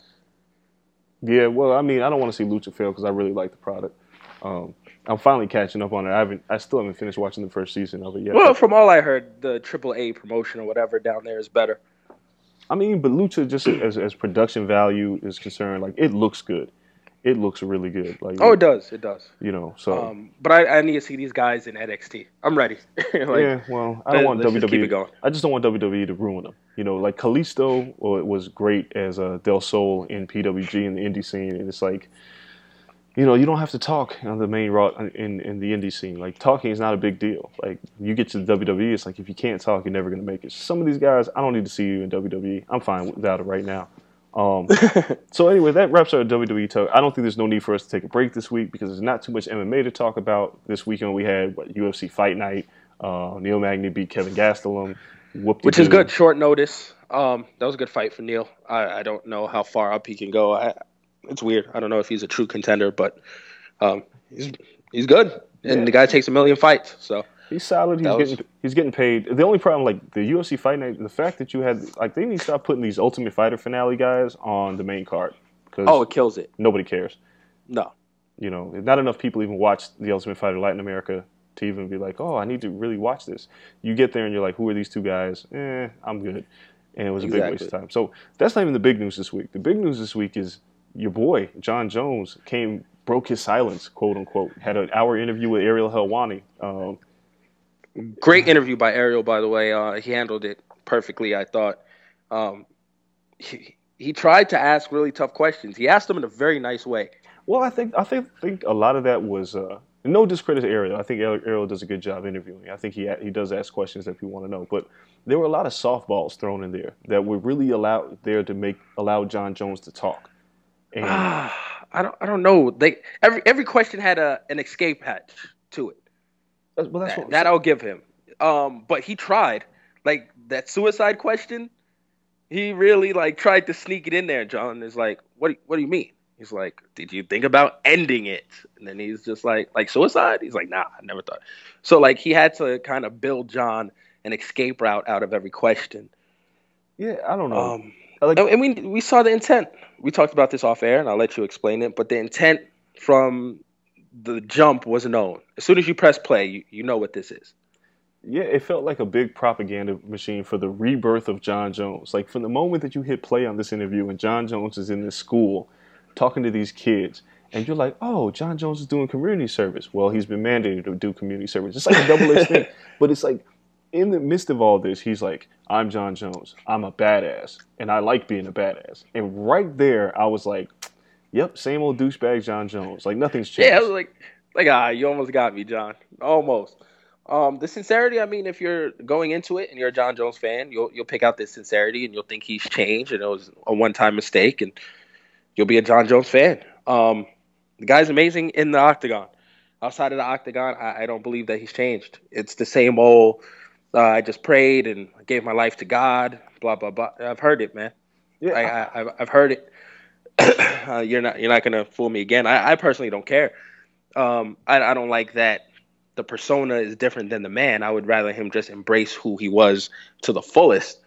Speaker 4: Yeah, well, I mean, I don't want to see Lucha fail because I really like the product. Um, I'm finally catching up on it. I haven't. I still haven't finished watching the first season of it yet.
Speaker 3: Well, from all I heard, the triple A promotion or whatever down there is better.
Speaker 4: I mean, but Lucha, just as as production value is concerned, like it looks good. It looks really good. Like
Speaker 3: oh, it does. It does.
Speaker 4: You know, so.
Speaker 3: Um, but I, I need to see these guys in N X T. I'm ready. like,
Speaker 4: yeah, well, I don't want W W E.
Speaker 3: Just keep it going.
Speaker 4: I just don't want W W E to ruin them. You know, like Kalisto well, was great as a Del Sol in P W G in the indie scene, and it's like. You know, you don't have to talk on the main raw in, in the indie scene. Like, talking is not a big deal. Like, you get to the W W E, it's like, if you can't talk, you're never going to make it. Some of these guys, I don't need to see you in W W E. I'm fine without it right now. Um, so, anyway, that wraps our W W E talk. I don't think there's no need for us to take a break this week because there's not too much M M A to talk about. This weekend we had, what, U F C Fight Night. Uh, Neil Magny beat Kevin Gastelum.
Speaker 3: Which is good, short notice. Um, that was a good fight for Neil. I, I don't know how far up he can go. I It's weird. I don't know if he's a true contender, but um, he's he's good, and yeah. the guy takes a million fights. So
Speaker 4: he's solid. He's was... getting he's getting paid. The only problem, like the U F C Fight Night, the fact that you had like they need to stop putting these Ultimate Fighter finale guys on the main card because
Speaker 3: oh, it kills it.
Speaker 4: Nobody cares.
Speaker 3: No,
Speaker 4: you know, not enough people even watch the Ultimate Fighter Latin America to even be like, oh, I need to really watch this. You get there and you're like, who are these two guys? Eh, I'm good, and it was a exactly. big waste of time. So that's not even the big news this week. The big news this week is. Your boy, John Jones, came, broke his silence, quote unquote. Had an hour interview with Ariel Helwani. Um,
Speaker 3: Great interview by Ariel, by the way. Uh, he handled it perfectly, I thought. Um, he, he tried to ask really tough questions. He asked them in a very nice way.
Speaker 4: Well, I think I think think a lot of that was uh, no discredit to Ariel. I think Ariel Ariel does a good job interviewing. I think he he does ask questions that people want to know. But there were a lot of softballs thrown in there that were really allowed there to make allow Jon Jones to talk. And
Speaker 3: Ah, I don't I don't know. They every every question had a an escape hatch to it.
Speaker 4: that's, well, that's
Speaker 3: That,
Speaker 4: what
Speaker 3: that I'll give him. Um, but he tried. Like that suicide question, he really like tried to sneak it in there. John is like, "What? do- What do you mean?" He's like, "Did you think about ending it?" And then he's just like, "Like suicide?" He's like, "Nah, I never thought." So like he had to kind of build John an escape route out of every question.
Speaker 4: yeah, I don't know.
Speaker 3: Um,
Speaker 4: I like
Speaker 3: and, and we we saw the intent. We talked about this off air, and I'll let you explain it. But the intent from the jump was known. As soon as you press play, you, you know what this is.
Speaker 4: Yeah, it felt like a big propaganda machine for the rebirth of Jon Jones. Like from the moment that you hit play on this interview and Jon Jones is in this school talking to these kids, and you're like, oh, Jon Jones is doing community service. Well, he's been mandated to do community service. It's like a double-edged thing. But it's like in the midst of all this, he's like, I'm Jon Jones. I'm a badass. And I like being a badass. And right there, I was like, yep, same old douchebag Jon Jones. Like nothing's changed.
Speaker 3: Yeah, I was like, like ah, you almost got me, John. Almost. Um, the sincerity. I mean, if you're going into it and you're a Jon Jones fan, you'll you'll pick out this sincerity and you'll think he's changed and it was a one-time mistake, and you'll be a Jon Jones fan. Um, the guy's amazing in the octagon. Outside of the octagon, I, I don't believe that he's changed. It's the same old. Uh, I just prayed and gave my life to God. Blah blah blah. I've heard it, man.
Speaker 4: Yeah,
Speaker 3: I, I I've I've heard it. uh, you're not you're not gonna fool me again. I, I personally don't care. Um, I, I don't like that the persona is different than the man. I would rather him just embrace who he was to the fullest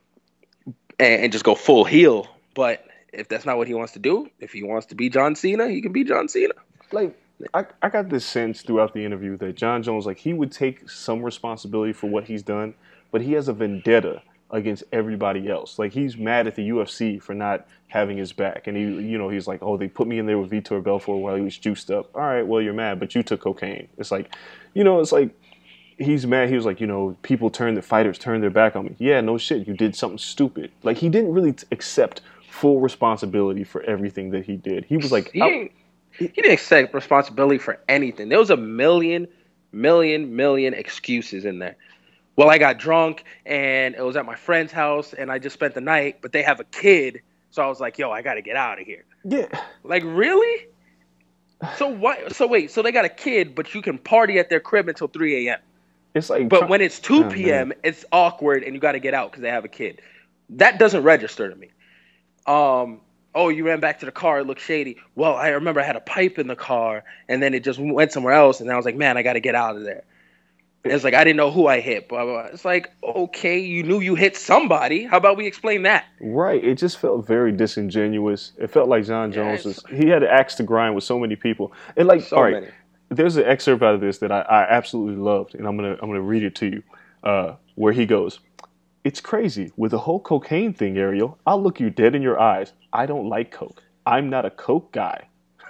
Speaker 3: and, and just go full heel. But if that's not what he wants to do, if he wants to be John Cena, he can be John Cena.
Speaker 4: like I, I got this sense throughout the interview that Jon Jones, like he would take some responsibility for what he's done, but he has a vendetta against everybody else. Like he's mad at the U F C for not having his back, and he, you know, he's like, oh, they put me in there with Vitor Belfort while he was juiced up. All right, well, you're mad, but you took cocaine. It's like, you know, it's like he's mad. He was like, you know, people turn the fighters turn their back on me. Yeah, no shit, you did something stupid. Like he didn't really t- accept full responsibility for everything that he did. He was like,
Speaker 3: He
Speaker 4: I-
Speaker 3: didn't, he didn't accept responsibility for anything. There was a million, million, million excuses in there. Well, I got drunk and it was at my friend's house and I just spent the night, but they have a kid. So I was like, yo, I got to get out of here.
Speaker 4: yeah.
Speaker 3: Like, really? So what? So wait, so they got a kid, but you can party at their crib until three a.m.
Speaker 4: It's like,
Speaker 3: But
Speaker 4: try-
Speaker 3: when it's two
Speaker 4: Oh,
Speaker 3: p.m.,
Speaker 4: man.
Speaker 3: it's awkward and you got to get out because they have a kid. That doesn't register to me. Um, oh, you ran back to the car. It looked shady. Well, I remember I had a pipe in the car and then it just went somewhere else. And I was like, man, I got to get out of there. It's like, I didn't know who I hit. Blah, blah, blah. It's like, okay, you knew you hit somebody. How about we explain that?
Speaker 4: Right. It just felt very disingenuous. It felt like Jon Jones
Speaker 3: Yes.
Speaker 4: was, he had an axe to grind with so many people. And like,
Speaker 3: So
Speaker 4: all right,
Speaker 3: many.
Speaker 4: there's an excerpt out of this that I, I absolutely loved, and I'm gonna I'm gonna read it to you, uh, where he goes, "It's crazy with the whole cocaine thing, Ariel. I'll look you dead in your eyes. I don't like coke. I'm not a coke guy."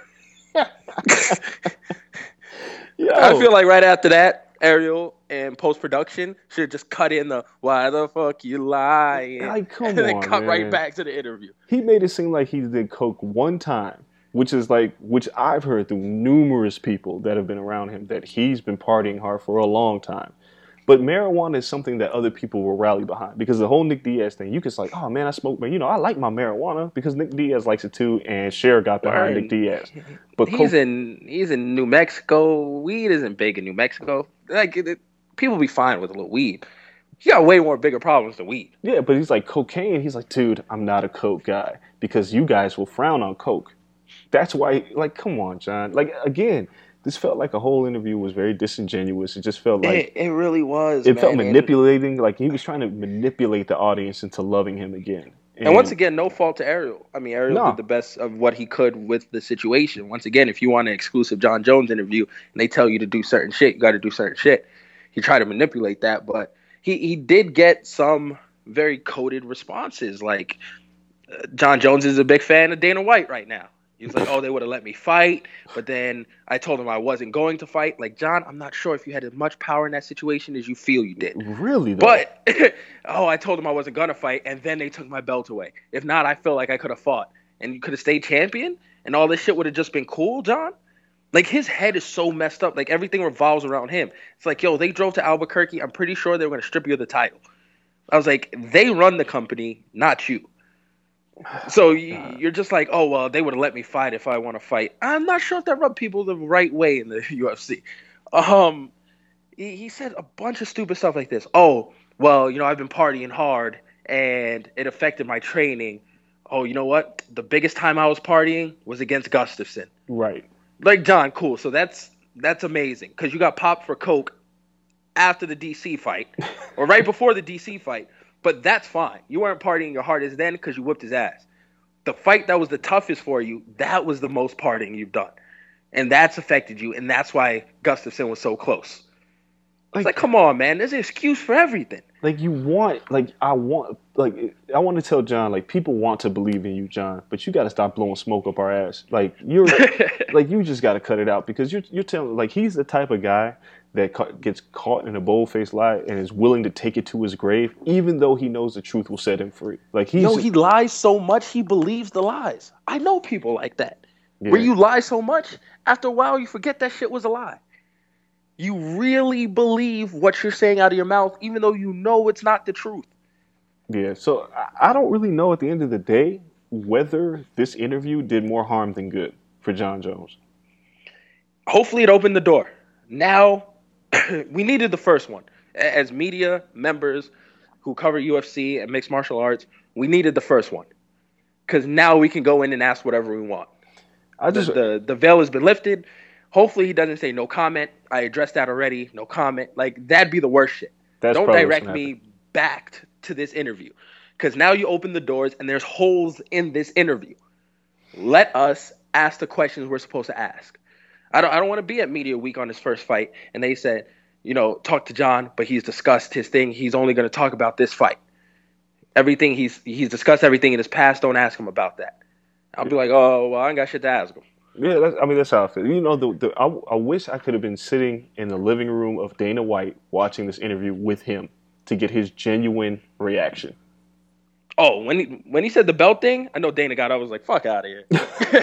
Speaker 4: Yo,
Speaker 3: I feel like right after that, Ariel and post production should just cut in the "Why the fuck you lying?"
Speaker 4: Like, come
Speaker 3: and then
Speaker 4: on,
Speaker 3: cut right
Speaker 4: man.
Speaker 3: back to the interview.
Speaker 4: he made it seem like he did coke one time, which is like, which I've heard through numerous people that have been around him that he's been partying hard for a long time. But marijuana is something that other people will rally behind because the whole Nick Diaz thing, you can say, like, oh man, I smoke, man, you know, I like my marijuana because Nick Diaz likes it too, and Cher got behind
Speaker 3: Word.
Speaker 4: Nick Diaz. But
Speaker 3: He's
Speaker 4: coke,
Speaker 3: in he's in New Mexico. Weed isn't big in New Mexico. Like it, it- people be fine with a little weed. You got way more bigger problems than weed.
Speaker 4: yeah, but he's like cocaine. He's like, dude, I'm not a coke guy because you guys will frown on coke. That's why, like, come on, John. Like, again, this felt like a whole interview was very disingenuous. It just felt like
Speaker 3: it, it really was.
Speaker 4: it felt
Speaker 3: man. And-
Speaker 4: manipulating. Like he was trying to manipulate the audience into loving him again.
Speaker 3: And once again, no fault to Ariel. I mean, Ariel
Speaker 4: No.
Speaker 3: did the best of what he could with the situation. Once again, if you want an exclusive Jon Jones interview and they tell you to do certain shit, you got to do certain shit. He tried to manipulate that, but he, he did get some very coded responses. Like, uh, Jon Jones is a big fan of Dana White right now. He was like, oh, they would have let me fight, but then I told them I wasn't going to fight. Like, John, I'm not sure if you had as much power in that situation as you feel you did.
Speaker 4: Really, though?
Speaker 3: But, oh, I told them I wasn't going to fight, and then they took my belt away. If not, I feel like I could have fought, and you could have stayed champion, and all this shit would have just been cool, John. Like, his head is so messed up. Like, everything revolves around him. It's like, yo, they drove to Albuquerque. I'm pretty sure they were going to strip you of the title. I was like, they run the company, not you. So you're just like, oh, well, they would have let me fight if I want to fight. I'm not sure if that rubbed people the right way in the U F C. Um, he, he said a bunch of stupid stuff like this. Oh, well, you know, I've been partying hard, and it affected my training. Oh, you know what? The biggest time I was partying was against Gustafsson.
Speaker 4: Right.
Speaker 3: Like, John, cool. So that's that's amazing because you got popped for coke after the D C fight or right before the D C fight. But that's fine. You weren't partying your hardest then because you whooped his ass. The fight that was the toughest for you, that was the most partying you've done. And that's affected you, and that's why Gustafsson was so close. Like, it's like, come on, man. There's an excuse for everything.
Speaker 4: Like, you want, like, I want, like, I want to tell John, like, people want to believe in you, John, but you got to stop blowing smoke up our ass. Like, you're, like, you just got to cut it out because you're, you're telling, like, he's the type of guy that ca- gets caught in a bold-faced lie and is willing to take it to his grave, even though he knows the truth will set him free. Like, he's
Speaker 3: no, he lies so much he believes the lies. I know people like that.
Speaker 4: Yeah.
Speaker 3: Where you lie so much, after a while you forget that shit was a lie. You really believe what you're saying out of your mouth, even though you know it's not the truth.
Speaker 4: Yeah, so I, I don't really know at the end of the day whether this interview did more harm than good for Jon Jones.
Speaker 3: Hopefully it opened the door. Now, we needed the first one. As media members who cover U F C and mixed martial arts, we needed the first one. Because now we can go in and ask whatever we want.
Speaker 4: I just
Speaker 3: the, the, the veil has been lifted. Hopefully he doesn't say no comment. I addressed that already. No comment. Like, that'd be the worst shit.
Speaker 4: That's
Speaker 3: Don't
Speaker 4: probably
Speaker 3: direct
Speaker 4: what's
Speaker 3: me
Speaker 4: gonna happen.
Speaker 3: back t- to this interview. Because now you open the doors and there's holes in this interview. Let us ask the questions we're supposed to ask. I don't I don't want to be at Media Week on his first fight and they said, you know, talk to John, but he's discussed his thing. He's only going to talk about this fight. Everything he's he's discussed everything in his past. Don't ask him about that. I'll be like, oh, well, I ain't got shit to ask him.
Speaker 4: Yeah, that's, I mean, that's how I feel. You know, the, the, I, I wish I could have been sitting in the living room of Dana White watching this interview with him to get his genuine reaction.
Speaker 3: Oh, when he when he said the belt thing, I know Dana got up. I was like, fuck out of here.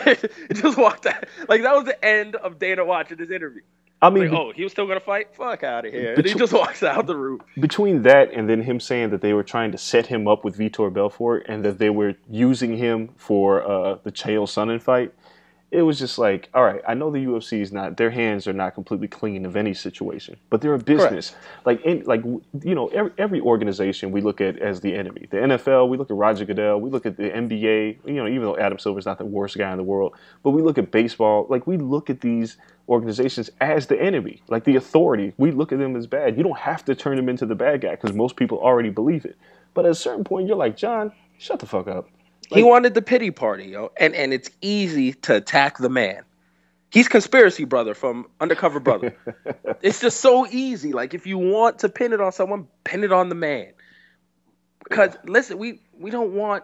Speaker 3: It just walked out. Like, that was the end of Dana watching this interview.
Speaker 4: I mean,
Speaker 3: Like, oh, he was still going to fight? Fuck out of here.
Speaker 4: Betw-
Speaker 3: And he just walks out the room.
Speaker 4: between that and then him saying that they were trying to set him up with Vitor Belfort and that they were using him for uh, the Chael Sonnen fight, it was just like, all right, I know the U F C is not, their hands are not completely clean of any situation, but they're a business. Like, in, like you know, every, every organization we look at as the enemy. The N F L, we look at Roger Goodell, we look at the N B A, you know, even though Adam Silver's not the worst guy in the world, but we look at baseball, like, we look at these organizations as the enemy, like the authority. We look at them as bad. You don't have to turn them into the bad guy because most people already believe it. But at a certain point, you're like, John, shut the fuck up.
Speaker 3: He
Speaker 4: Like-
Speaker 3: wanted the pity party, yo. And, and it's easy to attack the man. He's Conspiracy Brother from Undercover Brother. It's just so easy. Like, if you want to pin it on someone, pin it on the man. Because, listen, we, we don't want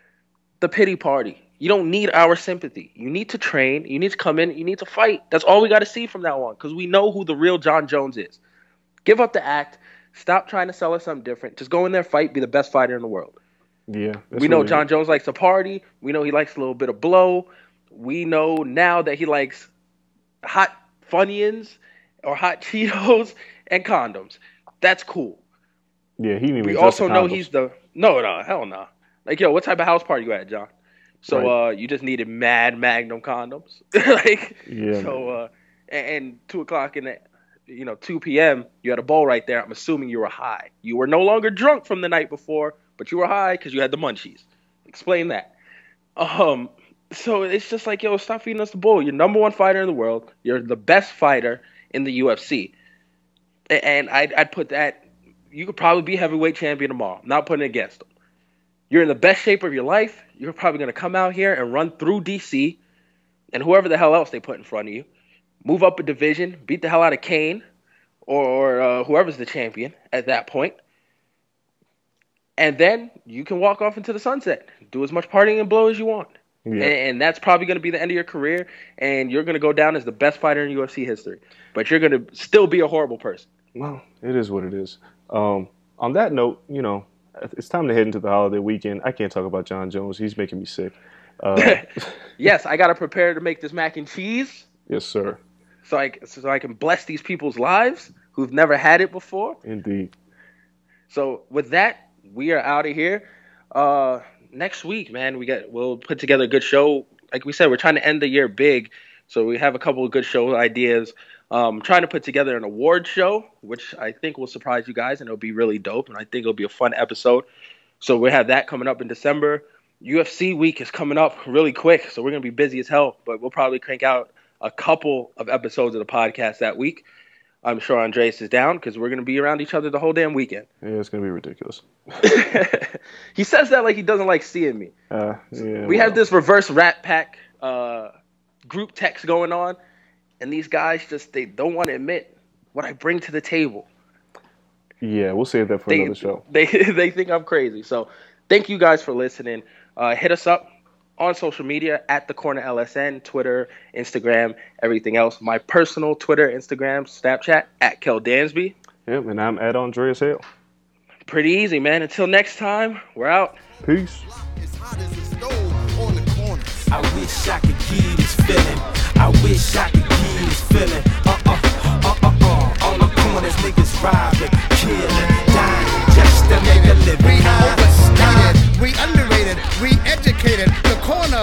Speaker 3: the pity party. You don't need our sympathy. You need to train. You need to come in. You need to fight. That's all we got to see from now on because we know who the real Jon Jones is. Give up the act. Stop trying to sell us something different. Just go in there, fight, be the best fighter in the world.
Speaker 4: Yeah. that's
Speaker 3: We know
Speaker 4: really-
Speaker 3: Jon Jones likes to party. We know he likes a little bit of blow. We know now that he likes hot Funyuns or hot Cheetos and condoms. That's cool.
Speaker 4: Yeah, he didn't even
Speaker 3: We
Speaker 4: adjust the
Speaker 3: also know
Speaker 4: condoms.
Speaker 3: he's the no, no, hell no. Like, yo, what type of house party you at, John? So
Speaker 4: Right.
Speaker 3: uh, you just needed mad Magnum condoms, like
Speaker 4: Yeah,
Speaker 3: so. Uh, and, and two o'clock in the, you know, two p.m. You had a bowl right there. I'm assuming you were high. You were no longer drunk from the night before, but you were high because you had the munchies. Explain that. Um. So it's just like, yo, stop feeding us the bull. You're number one fighter in the world. You're the best fighter in the U F C. A- And I'd, I'd put that. You could probably be heavyweight champion tomorrow. I'm not putting it against them. You're in the best shape of your life. You're probably going to come out here and run through D C and whoever the hell else they put in front of you. Move up a division, beat the hell out of Kane or, or uh, whoever's the champion at that point. And then you can walk off into the sunset. Do as much partying and blow as you want.
Speaker 4: Yeah.
Speaker 3: And, and that's probably going to be the end of your career, and you're going to go down as the best fighter in U F C history. But you're going to still be a horrible person.
Speaker 4: Well, it is what it is. Um, on that note, you know, it's time to head into the holiday weekend. I can't talk about John Jones. He's making me sick. Uh,
Speaker 3: yes, I got to prepare to make this mac and cheese.
Speaker 4: Yes, sir.
Speaker 3: So I, so I can bless these people's lives who've never had it before.
Speaker 4: Indeed.
Speaker 3: So with that, we are out of here. Uh, next week, man, we get we'll put together a good show. Like we said, we're trying to end the year big, so we have a couple of good show ideas. Um, trying to put together an award show, which I think will surprise you guys, and it'll be really dope, and I think it'll be a fun episode. So we have that coming up in December. U F C week is coming up really quick, so we're going to be busy as hell, but we'll probably crank out a couple of episodes of the podcast that week. I'm sure Andreas is down because we're going to be around each other the whole damn weekend.
Speaker 4: Yeah, it's going to be ridiculous.
Speaker 3: He says that like he doesn't like seeing me.
Speaker 4: Uh, yeah,
Speaker 3: we
Speaker 4: well.
Speaker 3: have this reverse Rat Pack uh, group text going on, and these guys just, they don't want to admit what I bring to the table.
Speaker 4: Yeah, we'll save that for
Speaker 3: They,
Speaker 4: another show.
Speaker 3: they, they think I'm crazy. So thank you guys for listening. Uh, hit us up on social media at The Corner L S N, Twitter, Instagram, everything else. My personal Twitter, Instagram, Snapchat, at Kel Dansby.
Speaker 4: Yep, and I'm at Andreas Hale.
Speaker 3: Pretty easy, man. Until next time, we're out.
Speaker 4: Peace.
Speaker 2: It's hot as a stove on the corner. I wish I could give this feeling. I wish I could give this feeling. Uh uh, uh uh uh. On the corners, niggas robbing, killing, dying just to make a living.
Speaker 1: We overstated, we underrated, we educated. The corner